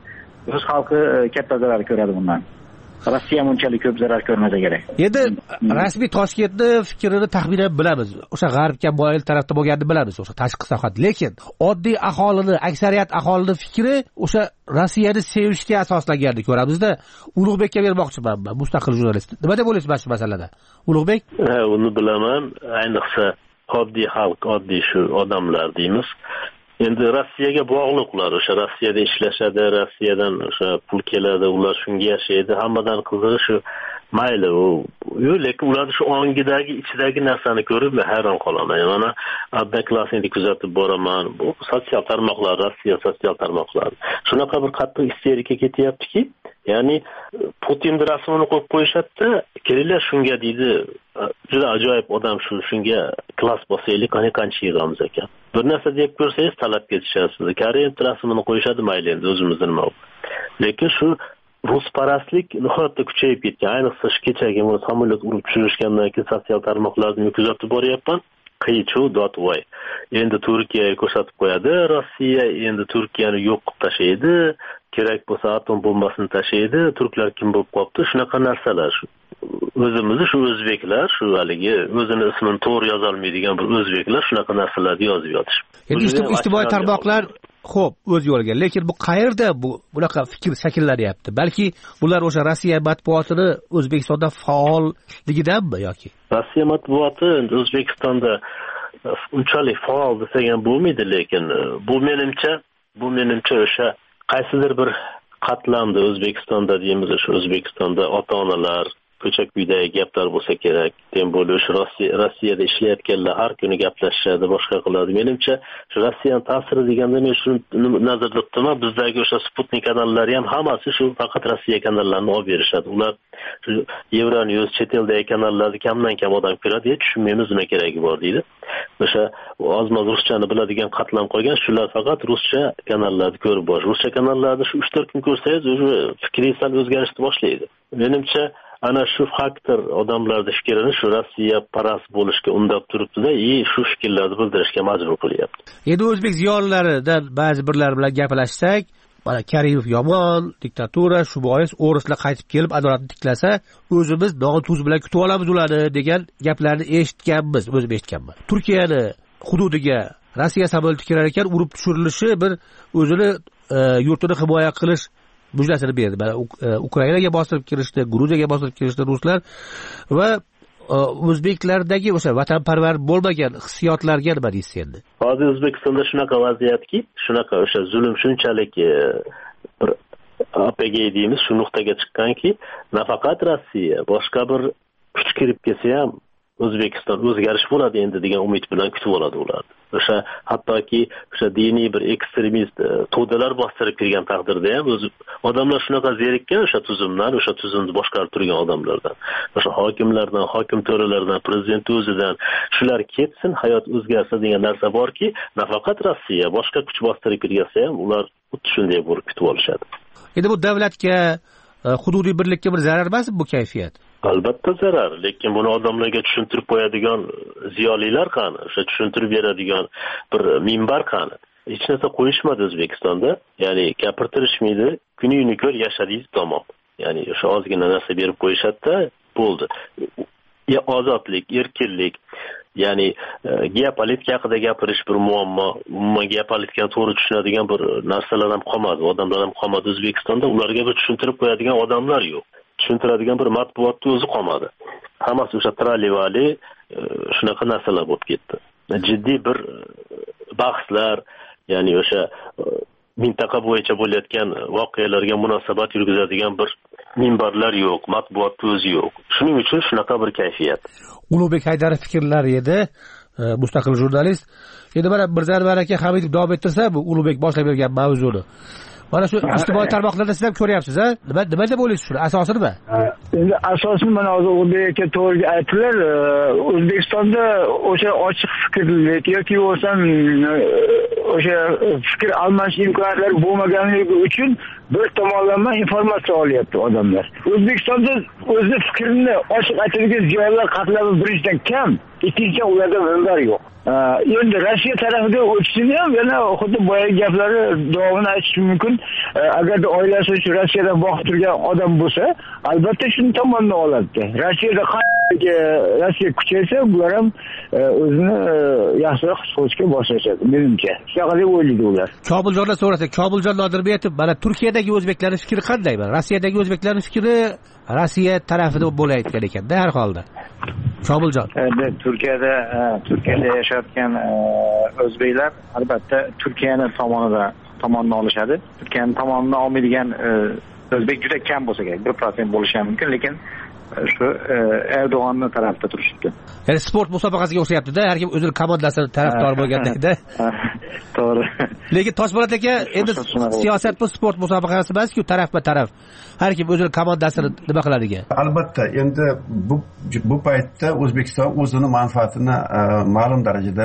S12: o'z xalqi katta zarar ko'radi bundan. Rossiya bunchalik ko'p zarar ko'rmasa kerak.
S8: Endi rasmiy Toshkentni fikrini taxminan bilamiz. O'sha g'arbga moyil tarafda bo'lganini bilamiz, o'sha tashqi sohat. Lekin oddiy aholini, aksariyat aholini fikri o'sha Rossiyani sevishga asoslanganini ko'ramizda. Ulug'bekka bermoqchiman men, mustaqil jurnalist. Nima deb o'ylaysiz mana shu masalada? Ulug'bek?
S3: Uni bilaman. Ayniqsa oddiy xalq, oddiy shu odamlar deymiz. Endi Rossiyaga bog'liq ular, o'sha Rossiyada ishlashadi, Rossiyadan o'sha pul keladi, ular shunga yashaydi. Hammadan qizig'i shu, mayli lekin ular shu ongidagi, ichidagi narsani ko'rib hayron qolaman. Mana Abdaklasini kuzatib boraman. Bu sotsial tarmoqlar, Rossiya sotsial tarmoqlari shunaqa bir qattiq isterika ketyaptiki, ya'ni Putinning rasmini qo'yib qo'yishadi, kelinglar shunga deydi. Juda ajoyib odam shunga klass bosaylik, qancha yig'amiz ekan. Bir narsa deb ko'rsangiz talab ketishasiz. Koreya rasmini qo'yishadi, mayli endi o'zimizni nima. Lekin shu rusparastlik nihoyatda kuchayib ketgan. Ayniqsa shu kechagi samolyot urib tushirishgandan keyin sotsial tarmoqlarni kuzatib boryapman. Qiy-chuv.voy. Endi Turkiyaga ko'rsatib qo'yadi. Rossiya endi Turkiyani yo'q qilib tashlaydi. Kerak bo'lsa atom bombasini tashlaydi. Turklar kim bo'lib qolibdi? Shunaqa narsalar. O'zimizni shu o'zbeklar, shu haligi o'zini ismini to'g'ri yoza olmaydigan bir o'zbeklar shunaqa narsalarni yozib yotishibdi.
S8: Endi ijtimoiy tarmoqlar xo'p, o'z yo'liga, lekin bu qayerda bunaqa fikr shakllanyapti? Balki bular o'sha Rossiya matbuotini O'zbekistonda faolligidanmi yoki?
S3: Rossiya matbuoti O'zbekistonda unchalik faol desak ham bo'lmaydi, lekin bu menimcha o'sha qaysidir bir qatlamda O'zbekistonda deymiz, o'sha O'zbekistonda ota-onalar ko'cha-kuydagi gaplar bo'lsa kerak. Dem bo'lish Rossiyada ishlayotganlar har kuni gaplashishadi, boshqa qiladi. Menimcha shu Rossiyaning ta'siri deganda men shuni nazarda tutaman. Bizdagi o'sha Sputnik kanallari ham hammasi shu faqat Rossiya kanallarini olib berishadi. Ular shu Euronews, chet eldagi kanallarni kamdan kam odam ko'radi, tushunmaymiz nima keragi bor deydi. O'sha ozmoz ruschani biladigan qatlam qolgan, shular faqat ruscha kanallarni ko'rib borish. Ruscha kanallarni shu 3-4 kun ko'rsangiz, o'sha fikringiz o'zgarishni boshlaydi. Menimcha ana shu faktor odamlarning fikrini shu Rossiya parast bo'lishga undab turibdi-da, shu fikrlarni bildirishga majbur qilyapti.
S8: Endi o'zbek ziyolilaridan ba'zi birlar bilan gaplashsak, mana Karimov yomon, diktatura, shu bois o'rislar qaytib kelib adolatni tiklasa, o'zimiz non tuz bilan kutib olamiz ularni degan gaplarni eshitganmiz, o'zim eshitganman. Turkiyani hududiga Rossiya samolyoti kirar ekan, urib tushirilishi bir o'zini yurtini himoya qilish mujlasini berdi. Mana Ukrainaga bostirib kirishdi, Gruziyaga bostirib kirishdi ruslar va o'zbeklardagi o'sha vatanparvar bo'lmagan hissiyotlarga nima deysiz endi?
S3: Hozir O'zbekistonda shunaqa vaziyatki, shunaqa o'sha zulm shunchalik bir apogey deymiz, shu nuqtaga chiqqanki, nafaqat Rossiya, boshqa bir kuch kirib kelsa ham O'zbekiston o'zgarish bo'ladi endi degan umid bilan kutib oladi ular. O'sha hattoki o'sha diniy bir ekstremist to'dalar bostirib kirgan taqdirda ham odamlar shunaqa zerikkan o'sha tuzumdan, o'sha tuzumni boshqarib turgan odamlardan, o'sha hokimlardan, hokim to'ralardan, prezident o'zidan shular ketsin, hayot o'zgarsa degan narsa borki, nafaqat Rossiya, boshqa kuch bostirib kirgasa ham ular xuddi shunday bo'lib kutib olishadi.
S8: Endi bu davlatga, hududiy birlikka bir zarar emasmi bu kayfiyat?
S3: Albatta zarar, lekin buni odamlarga tushuntirib qo'yadigan ziyolilar qani, o'sha tushuntirib beradigan bir minbar qani. Hech narsa qo'yishmadi O'zbekistonda, ya'ni gapirtirishmaydi, kuningni ko'r yashadingiz tamom. Ya'ni o'sha ozgina narsa berib qo'yishadi-da, bo'ldi. Ozodlik, erkinlik, ya'ni geopolitika haqida gapirish bir muammo, umuman geopolitikani to'g'ri tushunadigan bir narsalar ham qolmadi, odamlar ham qolmadi O'zbekistonda. Ularga bir tushuntirib qo'yadigan odamlar yo'q, tushuntiradigan bir matbuotni o'zi qolmadi. Hammasi o'sha tralivali shunaqa narsalar bo'lib ketdi. Jiddiy bir bahslar, ya'ni o'sha mintaqa bo'yicha bo'layotgan voqealarga munosabat yurgizadigan bir minbarlar yo'q, matbuotni o'zi yo'q. Shuning uchun shunaqa bir kayfiyat.
S8: Ulug'bek Haydarov fikrlari edi, mustaqil jurnalist. Endi mana Mirzanvar aka Hamidov davom ettirsa, bu Ulug'bek boshlab bergan mavzuni. Mana shu ijtimoiy tarmoqlarda siz ham ko'ryapsiz, ha? Nima deb o'ylaysiz shuni? Asosi nima?
S11: Endi asosan mana hozir Ulug'bek aka to'g'ri aytdilar, O'zbekistonda o'sha ochiq fikrlik yoki bo'lsam o'sha fikr almashish imkoniyatlari bo'lmaganligi uchun bir tomonlama informatsiya olyapti odamlar. O'zbekistonda o'zi fikrini ochiq aytadigan joylar qatlami birinchidan kam, ikkinchidan ularda minbar yo'q. Endi Rossiya tarafiga o'tishini ham yana xuddi boyagi gaplari davomini aytish mumkin. Agarda oilasi uchun Rossiyada boqib turgan odam bo'lsa, albatta shuni tomonidan oladi. Rossiyada Rossiya kuchaysa, bular ham o'zini yaxshiroq his qilishga boshlashadi, menimcha. Shunaqa deb o'ylaydi ular.
S8: Kobuljondan so'rasa, Kobuljon Nodirbekov, mana Turkiyadagi o'zbeklarning fikri qanday? Rossiyadagi o'zbeklarning fikri Rossiya tarafida bo'layotgan ekan-da har holda. Kobuljon.
S12: Turkiyada yashayotgan o'zbeklar albatta Turkiyani tomonidan olishadi. Turkiyani tomonidan olmaydigan o'zbek juda kam bo'lsa kerak, 1% bo'lishi ham mumkin, lekin shu Erdo'g'onni tarafda turishibdi.
S8: Ya'ni sport musobaqasiga o'xshayapti-da, har kim o'zining komandasi tarafdori bo'lgandek-da.
S12: To'g'ri.
S8: Lekin Toshpo'lat aka, endi siyosat bu sport musobaqasi emas-ku, taraf-taraf. Har kim o'zining komandasini nima qiladigan.
S13: Albatta, endi bu paytda O'zbekiston o'zining manfaatini ma'lum darajada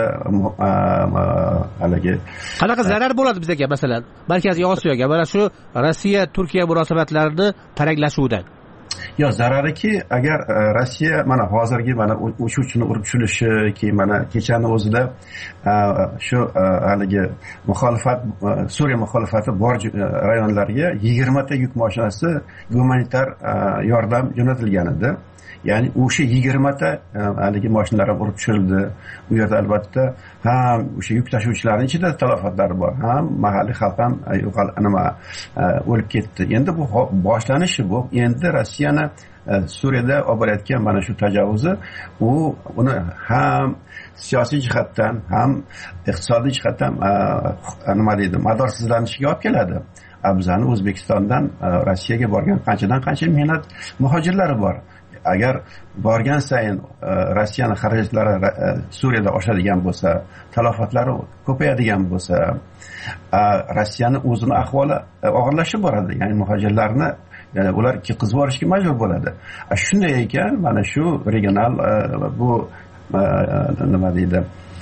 S13: haligi
S8: qanaqa zarar bo'ladi bizga, masalan, Markaziy Osiyoga, mana shu Rossiya Turkiya munosabatlarini taranglashuvdan.
S13: Yo, zarariki, agar Rossiya mana hozirgi mana uchuvchini urib tushirishi, keyin mana kechani o'zida shu haligi Suriya muxolifati bor rayonlarga 20 ta yuk mashinasi gumanitar yordam jo'natilgan edi. Ya'ni o'sha 20 ta haligi mashinalar ham urib tushirildi. Bu yerda albatta ham o'sha yuk tashuvchilarning ichida talafotlar bor, ham mahalliy xalq ham o'lib ketdi. Endi bu boshlanishi bu. Endi Rossiyani Suriyada olib borayotgan mana shu tajovuzi, uni ham siyosiy jihatdan, ham iqtisodiy jihatdan nima deydi, madorsizlanishiga olib keladi. Bizani O'zbekistondan Rossiyaga borgan qancha mehnat muhojirlari bor. Agar borgan sayin Rossiyaning xarajatlari Suriyada oshadigan bo'lsa, talofatlari ko'payadigan bo'lsa, Rossiyaning o'zining ahvoli og'irlashib boradi. Ya'ni muhojirlarni ular qizib borishga majbur bo'ladi. Shunday ekan, mana shu regional bu nima deydi,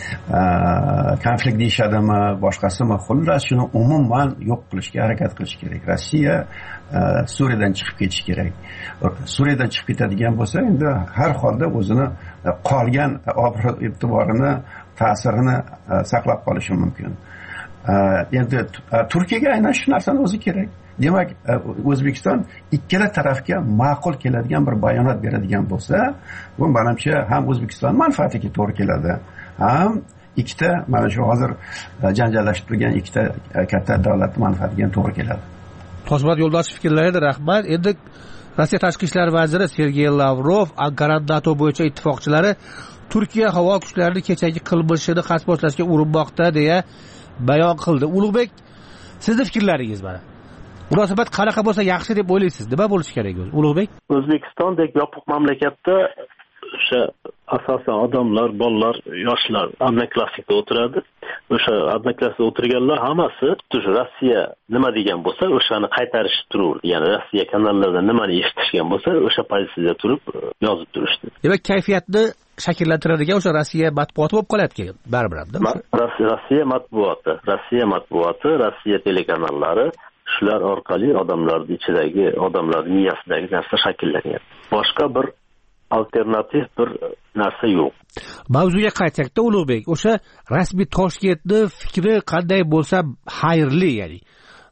S13: konflikt deyishadimi, boshqasimi, xullas shuni umuman yo'q qilishga harakat qilish kerak. Rossiya Suriyadan chiqib ketishi kerak. Suriyadan chiqib ketadigan bo'lsa, endi har holda o'zini qolgan obro' e'tiborini, ta'sirini saqlab qolishi mumkin. Endi Turkiyaga aynan shu narsani o'zi kerak. Demak, O'zbekiston ikkala tarafga ma'qul keladigan bir bayonot beradigan bo'lsa, bu menimcha ham O'zbekiston manfaatiga to'g'ri keladi, ham ikkita mana shu hozir janjallashib turgan ikkita katta davlat manfaatiga to'g'ri keladi.
S8: Toshpo'lat Yo'ldoshev fikrlariga rahmat. Endi Rossiya tashqi ishlar vaziri Sergey Lavrov Anqara NATO bo'yicha ittifoqchilari Turkiya havo kuchlarining kechagi qilmishini qasboslashga urinmoqda deya bayon qildi. Ulug'bek, sizning fikrlaringiz mana. Munosabat qanaqa bo'lsa yaxshi deb o'ylaysiz? Nima bo'lishi kerak o'zi? Ulug'bek?
S3: O'zbekistondek yopiq mamlakatda o'sha asosan odamlar, bolalar, yoshlar amnoklassikda o'tiradi. O'sha amnoklassikda o'tirganlar hammasi Rossiya nima degan bo'lsa, o'shani qaytarishib turibdi. Ya'ni Rossiya kanallarida nimani eshitishgan bo'lsa, o'sha pozitsiyada turib yozib turishdi.
S8: Demak, kayfiyatni shakllantiradigan o'sha Rossiya matbuoti bo'lib qolyapti baribir-da.
S3: Rossiya matbuoti, Rossiya telekanallari shular orqali odamlarning ichidagi, odamlarning miyasidagi narsa shakllanyapti. Boshqa bir alternativ bir narsa yo'q.
S8: Mavzuga qaytsak-da, Ulug'bek, o'sha rasmiy Toshkentning fikri qanday bo'lsa xayrli, ya'ni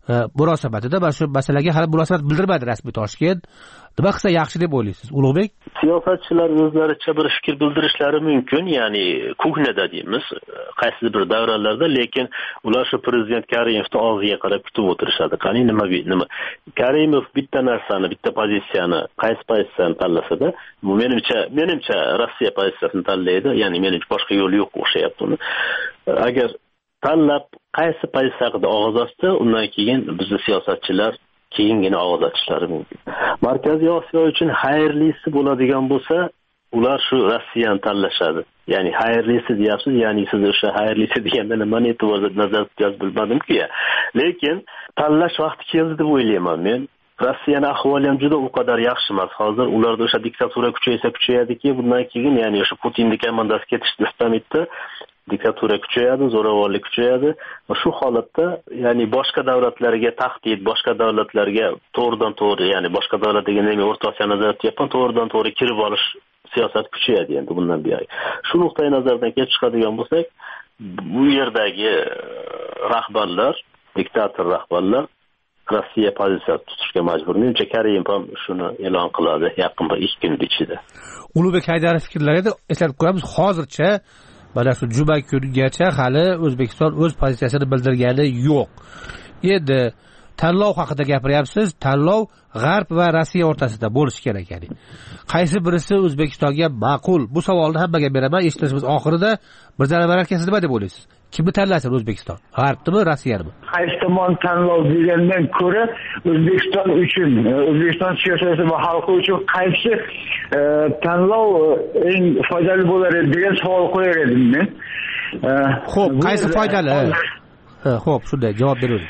S8: munosabatida mana shu masalaga hali munosabat bildirmadi rasmiy Toshkent. Nima qilsa yaxshi deb o'ylaysiz, Ulug'bek?
S3: Siyosatchilar o'zlaricha bir fikr bildirishlari mumkin, ya'ni kuhnada deymiz, qaysi bir davralarda, lekin ular shu prezident Karimovni og'ziga qarab kutib o'tirishadi. Qani nima Karimov bitta narsani, bitta pozitsiyani, qaysi pozitsiyani tanlasa-da, bu menimcha Rossiya pozitsiyasini tanlaydi, ya'ni menimcha boshqa yo'l yo'q o'xshayapti uni. Agar tanlab qaysi pozitsiya haqida og'iz ochsa, undan keyin bizning siyosatchilar keyingina og'iz ochishlari mumkin. Markaziy Osiyo uchun xayrlisi bo'ladigan bo'lsa, ular shu Rossiyani tanlashadi. Ya'ni xayrlisi deyapsiz, ya'ni siz o'sha xayrlisi deganda nimani e'tiborda nazarda tutasiz bilmadim-ku. Lekin tanlash vaqti keldi deb o'ylayman men. Rossiyani ahvoli ham juda u qadar yaxshi emas. Hozir ularda o'sha diktatura kuchayadiki, bundan keyin ya'ni o'sha Putinning komandasi ketishni istamaydi. Diktatura kuchayadi, zo'ravonlik kuchayadi. Shu holatda, ya'ni boshqa davlatlarga tahdid, boshqa davlatlarga to'g'ridan-to'g'ri, ya'ni boshqa davlat deganda men O'rta Osiyo nazorat qilyapman, to'g'ridan-to'g'ri kirib olish siyosat kuchayadi endi bundan buyon. Shu nuqtai nazardan kelib chiqadigan bo'lsak, bu yerdagi rahbarlar, diktator rahbarlar Rossiya pozitsiyasi tutishga majbur. Menimcha Karimov ham shuni e'lon qiladi yaqin bir 2 kun ichida.
S8: Ulug'bek Haydarov fikrlarida eslatib qo'yamiz, hozircha mana shu juma kunigacha hali O'zbekiston o'z pozitsiyasini bildirgani yo'q. Endi tanlov haqida gapiryapsiz. Tanlov G'arb va Rossiya o'rtasida bo'lishi kerak ya'ni. Qaysi birisi O'zbekistonga ma'qul? Bu savolni hammaga beraman. Eshitishimiz oxirida Mirzalim aka siz nima deb o'ylaysiz? Kimni tanlasin O'zbekiston? G'arbnimi, Rossiyami?
S11: Qaysi tomon tanlov degandan ko'ra O'zbekiston uchun, O'zbekiston siyosati va xalqi uchun qaysi tanlov eng foydali bo'lar degan savol qo'yar edim men.
S8: Xo'p, qaysi foydali? Xo'p, shunday javob bering.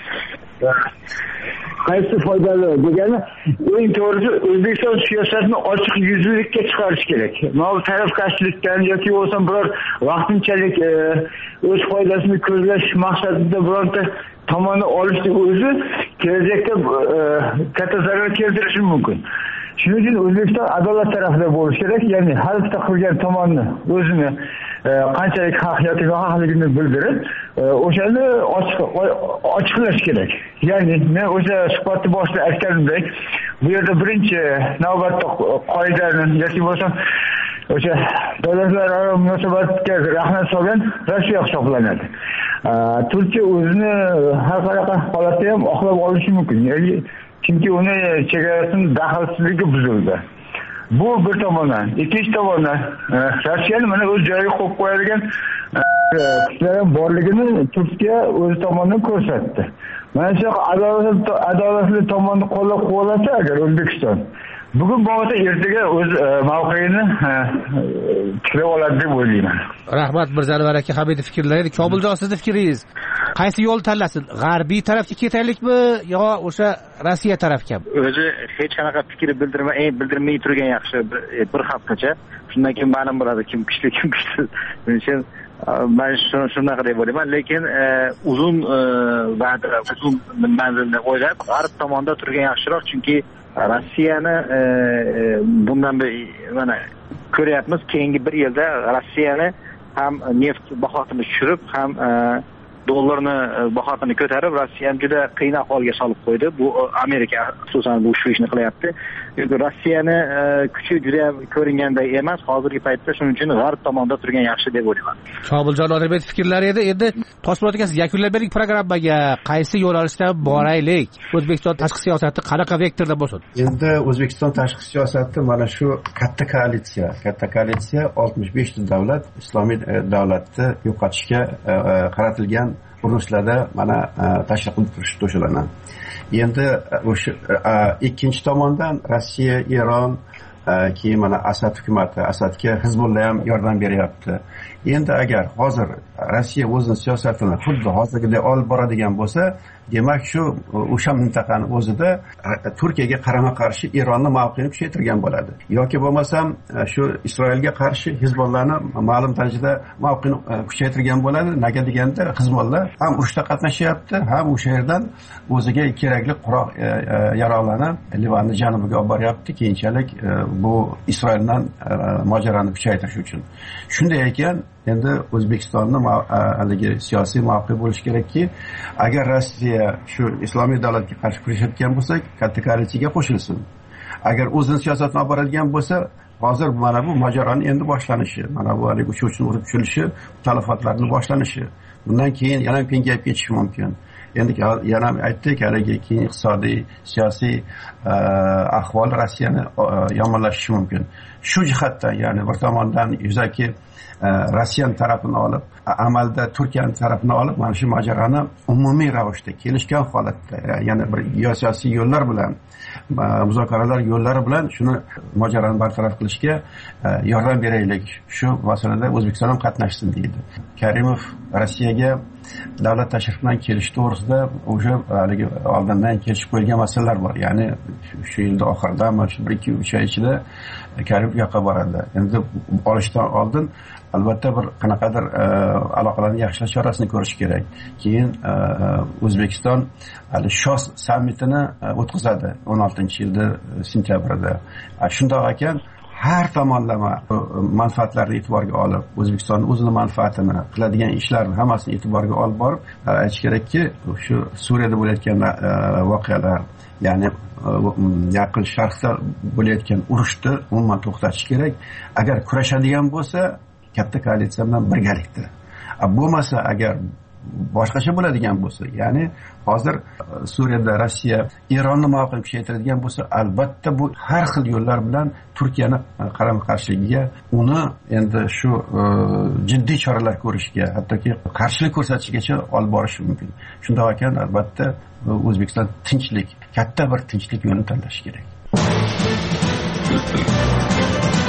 S11: Qaysi foydali degani, eng to'g'risi O'zbekiston siyosatini ochiq yuzlilikka chiqarish kerak. Mana tarafkashlikdan yoki bo'lmasa biror vaqtinchalik o'z foydasini ko'zlash maqsadida bironta tomonni olishning o'zi kelajakda katta zarar keltirishi mumkin. Shuning uchun O'zbekiston adolat tarafida bo'lishi kerak, ya'ni har bitta qilgan tomonni o'zini qanchalik haq yoki nohaqligini bildirib, o'shani ochiqlash kerak. Ya'ni men o'sha suhbatni boshida aytganimdek, bu yerda birinchi navbatda qoidani yoki bo'lsa o'sha davlatlararo munosabatga rahna solgan Rossiya hisoblanadi. Turkiya o'zini har qanaqa holatda ham oqlab olishi mumkin. Ya'ni chunki uni chegarasining daxlsizligi buzildi. Bu bir tomondan. Ikkinchi tomondan Rossiyani mana o'z joyiga qo'yib qo'yadigan kuchlar borligini Turkiya o'z tomonidan ko'rsatdi. Mana shu adolatli tomonni qo'llab-quvvatlasa agar O'zbekiston bugun bo'lmasa ertaga o'z mavqeini tiklab oladi deb o'ylayman.
S8: Rahmat Mirzalim aka, Hamidov fikrlari. Komiljon, sizning fikringiz qaysi yo'l tanlasin? G'arbiy tarafga ketaylikmi yo o'sha Rossiya tarafgami?
S12: O'zi hech qanaqa fikr bildirmay turgan yaxshi bir haftacha. Shundan keyin ma'lum bo'ladi kim kuchli, kim kuchsiz. Men men shunaqa deb o'ylayman, lekin uzun va'da, uzun manzilni o'ylab G'arb tomonda turgan yaxshiroq, chunki Rossiyani bundan mana ko'ryapmiz, keyingi bir yilda Rossiyani ham neft bahosini tushirib, ham dollarni bahosini ko'tarib, Rossiyani juda qiyin ahvolga solib qo'ydi. Bu Amerika xususan bu shu ishni qilyapti. Chunki Rossiyani kuchi juda ko'ringanday emas hozirgi paytda, shuning uchun G'arb tomonda turgan yaxshi deb o'ylayman.
S8: Komiljon Nodirbek fikrlari edi. Endi Toshpo'lat aka, siz yakunlab bering programmaga. Qaysi yo'nalishda boraylik? O'zbekiston tashqi siyosati qanaqa vektorda bo'lsin?
S13: Endi O'zbekiston tashqi siyosati mana shu katta koalitsiya 65 ta davlat islomiy davlatni yo'qotishga qaratilgan urushlarda mana tashkil qilib turish to'shalanadi. Endi o'sha ikkinchi tomondan Rossiya, Eron, keyin mana Asad hukumati, Asadga Hizbullah ham yordam beryapti. Endi agar hozir Rossiya o'zining siyosatini xuddi hozirgidek olib boradigan bo'lsa, demak shu o'sha mintaqani o'zida Turkiyaga qarama-qarshi Eronni mavqeini kuchaytirgan bo'ladi. Yoki bo'lmasam shu Isroilga qarshi Hizbollahni ma'lum darajada mavqeini kuchaytirgan bo'ladi. Nega deganda Hizbollah ham urushda qatnashyapti, ham o'sha yerdan o'ziga kerakli quroq yaroqlarni Livanning janubiga olib boryapti. Keyinchalik bu Isroildan mojaroni kuchaytirish uchun. Shunday ekan, endi O'zbekistonni haligi siyosiy mavqe bo'lishi kerakki, agar Rossiya shu islomiy davlatga qarshi kurashayotgan bo'lsa, katta koalitsiyaga qo'shilsin. Agar o'zini siyosatini olib boradigan bo'lsa, hozir mana bu mojaroni endi boshlanishi, mana bu haligi uchuvchini urib tushirishi, talafotlarning boshlanishi. Bundan keyin yana kengayib ketishi mumkin. Endi yana aytdik, haligi keyin iqtisodiy, siyosiy ahvol Rossiyani yomonlashishi mumkin. Shu jihatdan, ya'ni bir tomondan yuzaki Rossiya tarafini olib, amalda Turkiya tarafini olib, mana shu mojaroni umumiy ravishda kelishgan holatda, ya'ni bir siyosiy yo'llar bilan, muzokaralar yo'llari bilan shuni mojaroni bartaraf qilishga yordam beraylik. Shu masalada O'zbekiston ham qatnashsin deydi. Karimov Rossiyaga davlat tashrifidan kelish to'g'risida o'sha haligi oldindan kelishib qo'yilgan masalalar bor. Ya'ni shu yilda oxirida, mana shu 1-2 oy ichida Karimov yoqqa boradi. Endi olishdan oldin albatta bir qanaqadir aloqalarni yaxshilash chorasini ko'rish kerak. Keyin O'zbekiston hali SHOS sammitini o'tkazadi 16-yilda sentyabrda. Shundoq ekan, har tomonlama manfaatlarni e'tiborga olib, O'zbekiston o'zining manfaatini, qiladigan ishlarni hammasini e'tiborga olib borib, aytish kerakki, shu Suriyada bo'layotgan voqealar, ya'ni yaqin sharqda bo'layotgan urushni umuman to'xtatish kerak. Agar kurashadigan bo'lsa, katta koalitsiya bilan birgalikda. Bo'lmasa, agar boshqacha bo'ladigan bo'lsa, ya'ni hozir Suriyada Rossiya Eronni mavqeini kuchaytiradigan bo'lsa, albatta bu har xil yo'llar bilan Turkiyani qarama-qarshiligiga, uni endi shu jiddiy choralar ko'rishga, hattoki qarshilik ko'rsatishgacha olib borishi mumkin. Shundoq ekan, albatta O'zbekiston tinchlik, katta bir tinchlik yo'lini tanlashi kerak.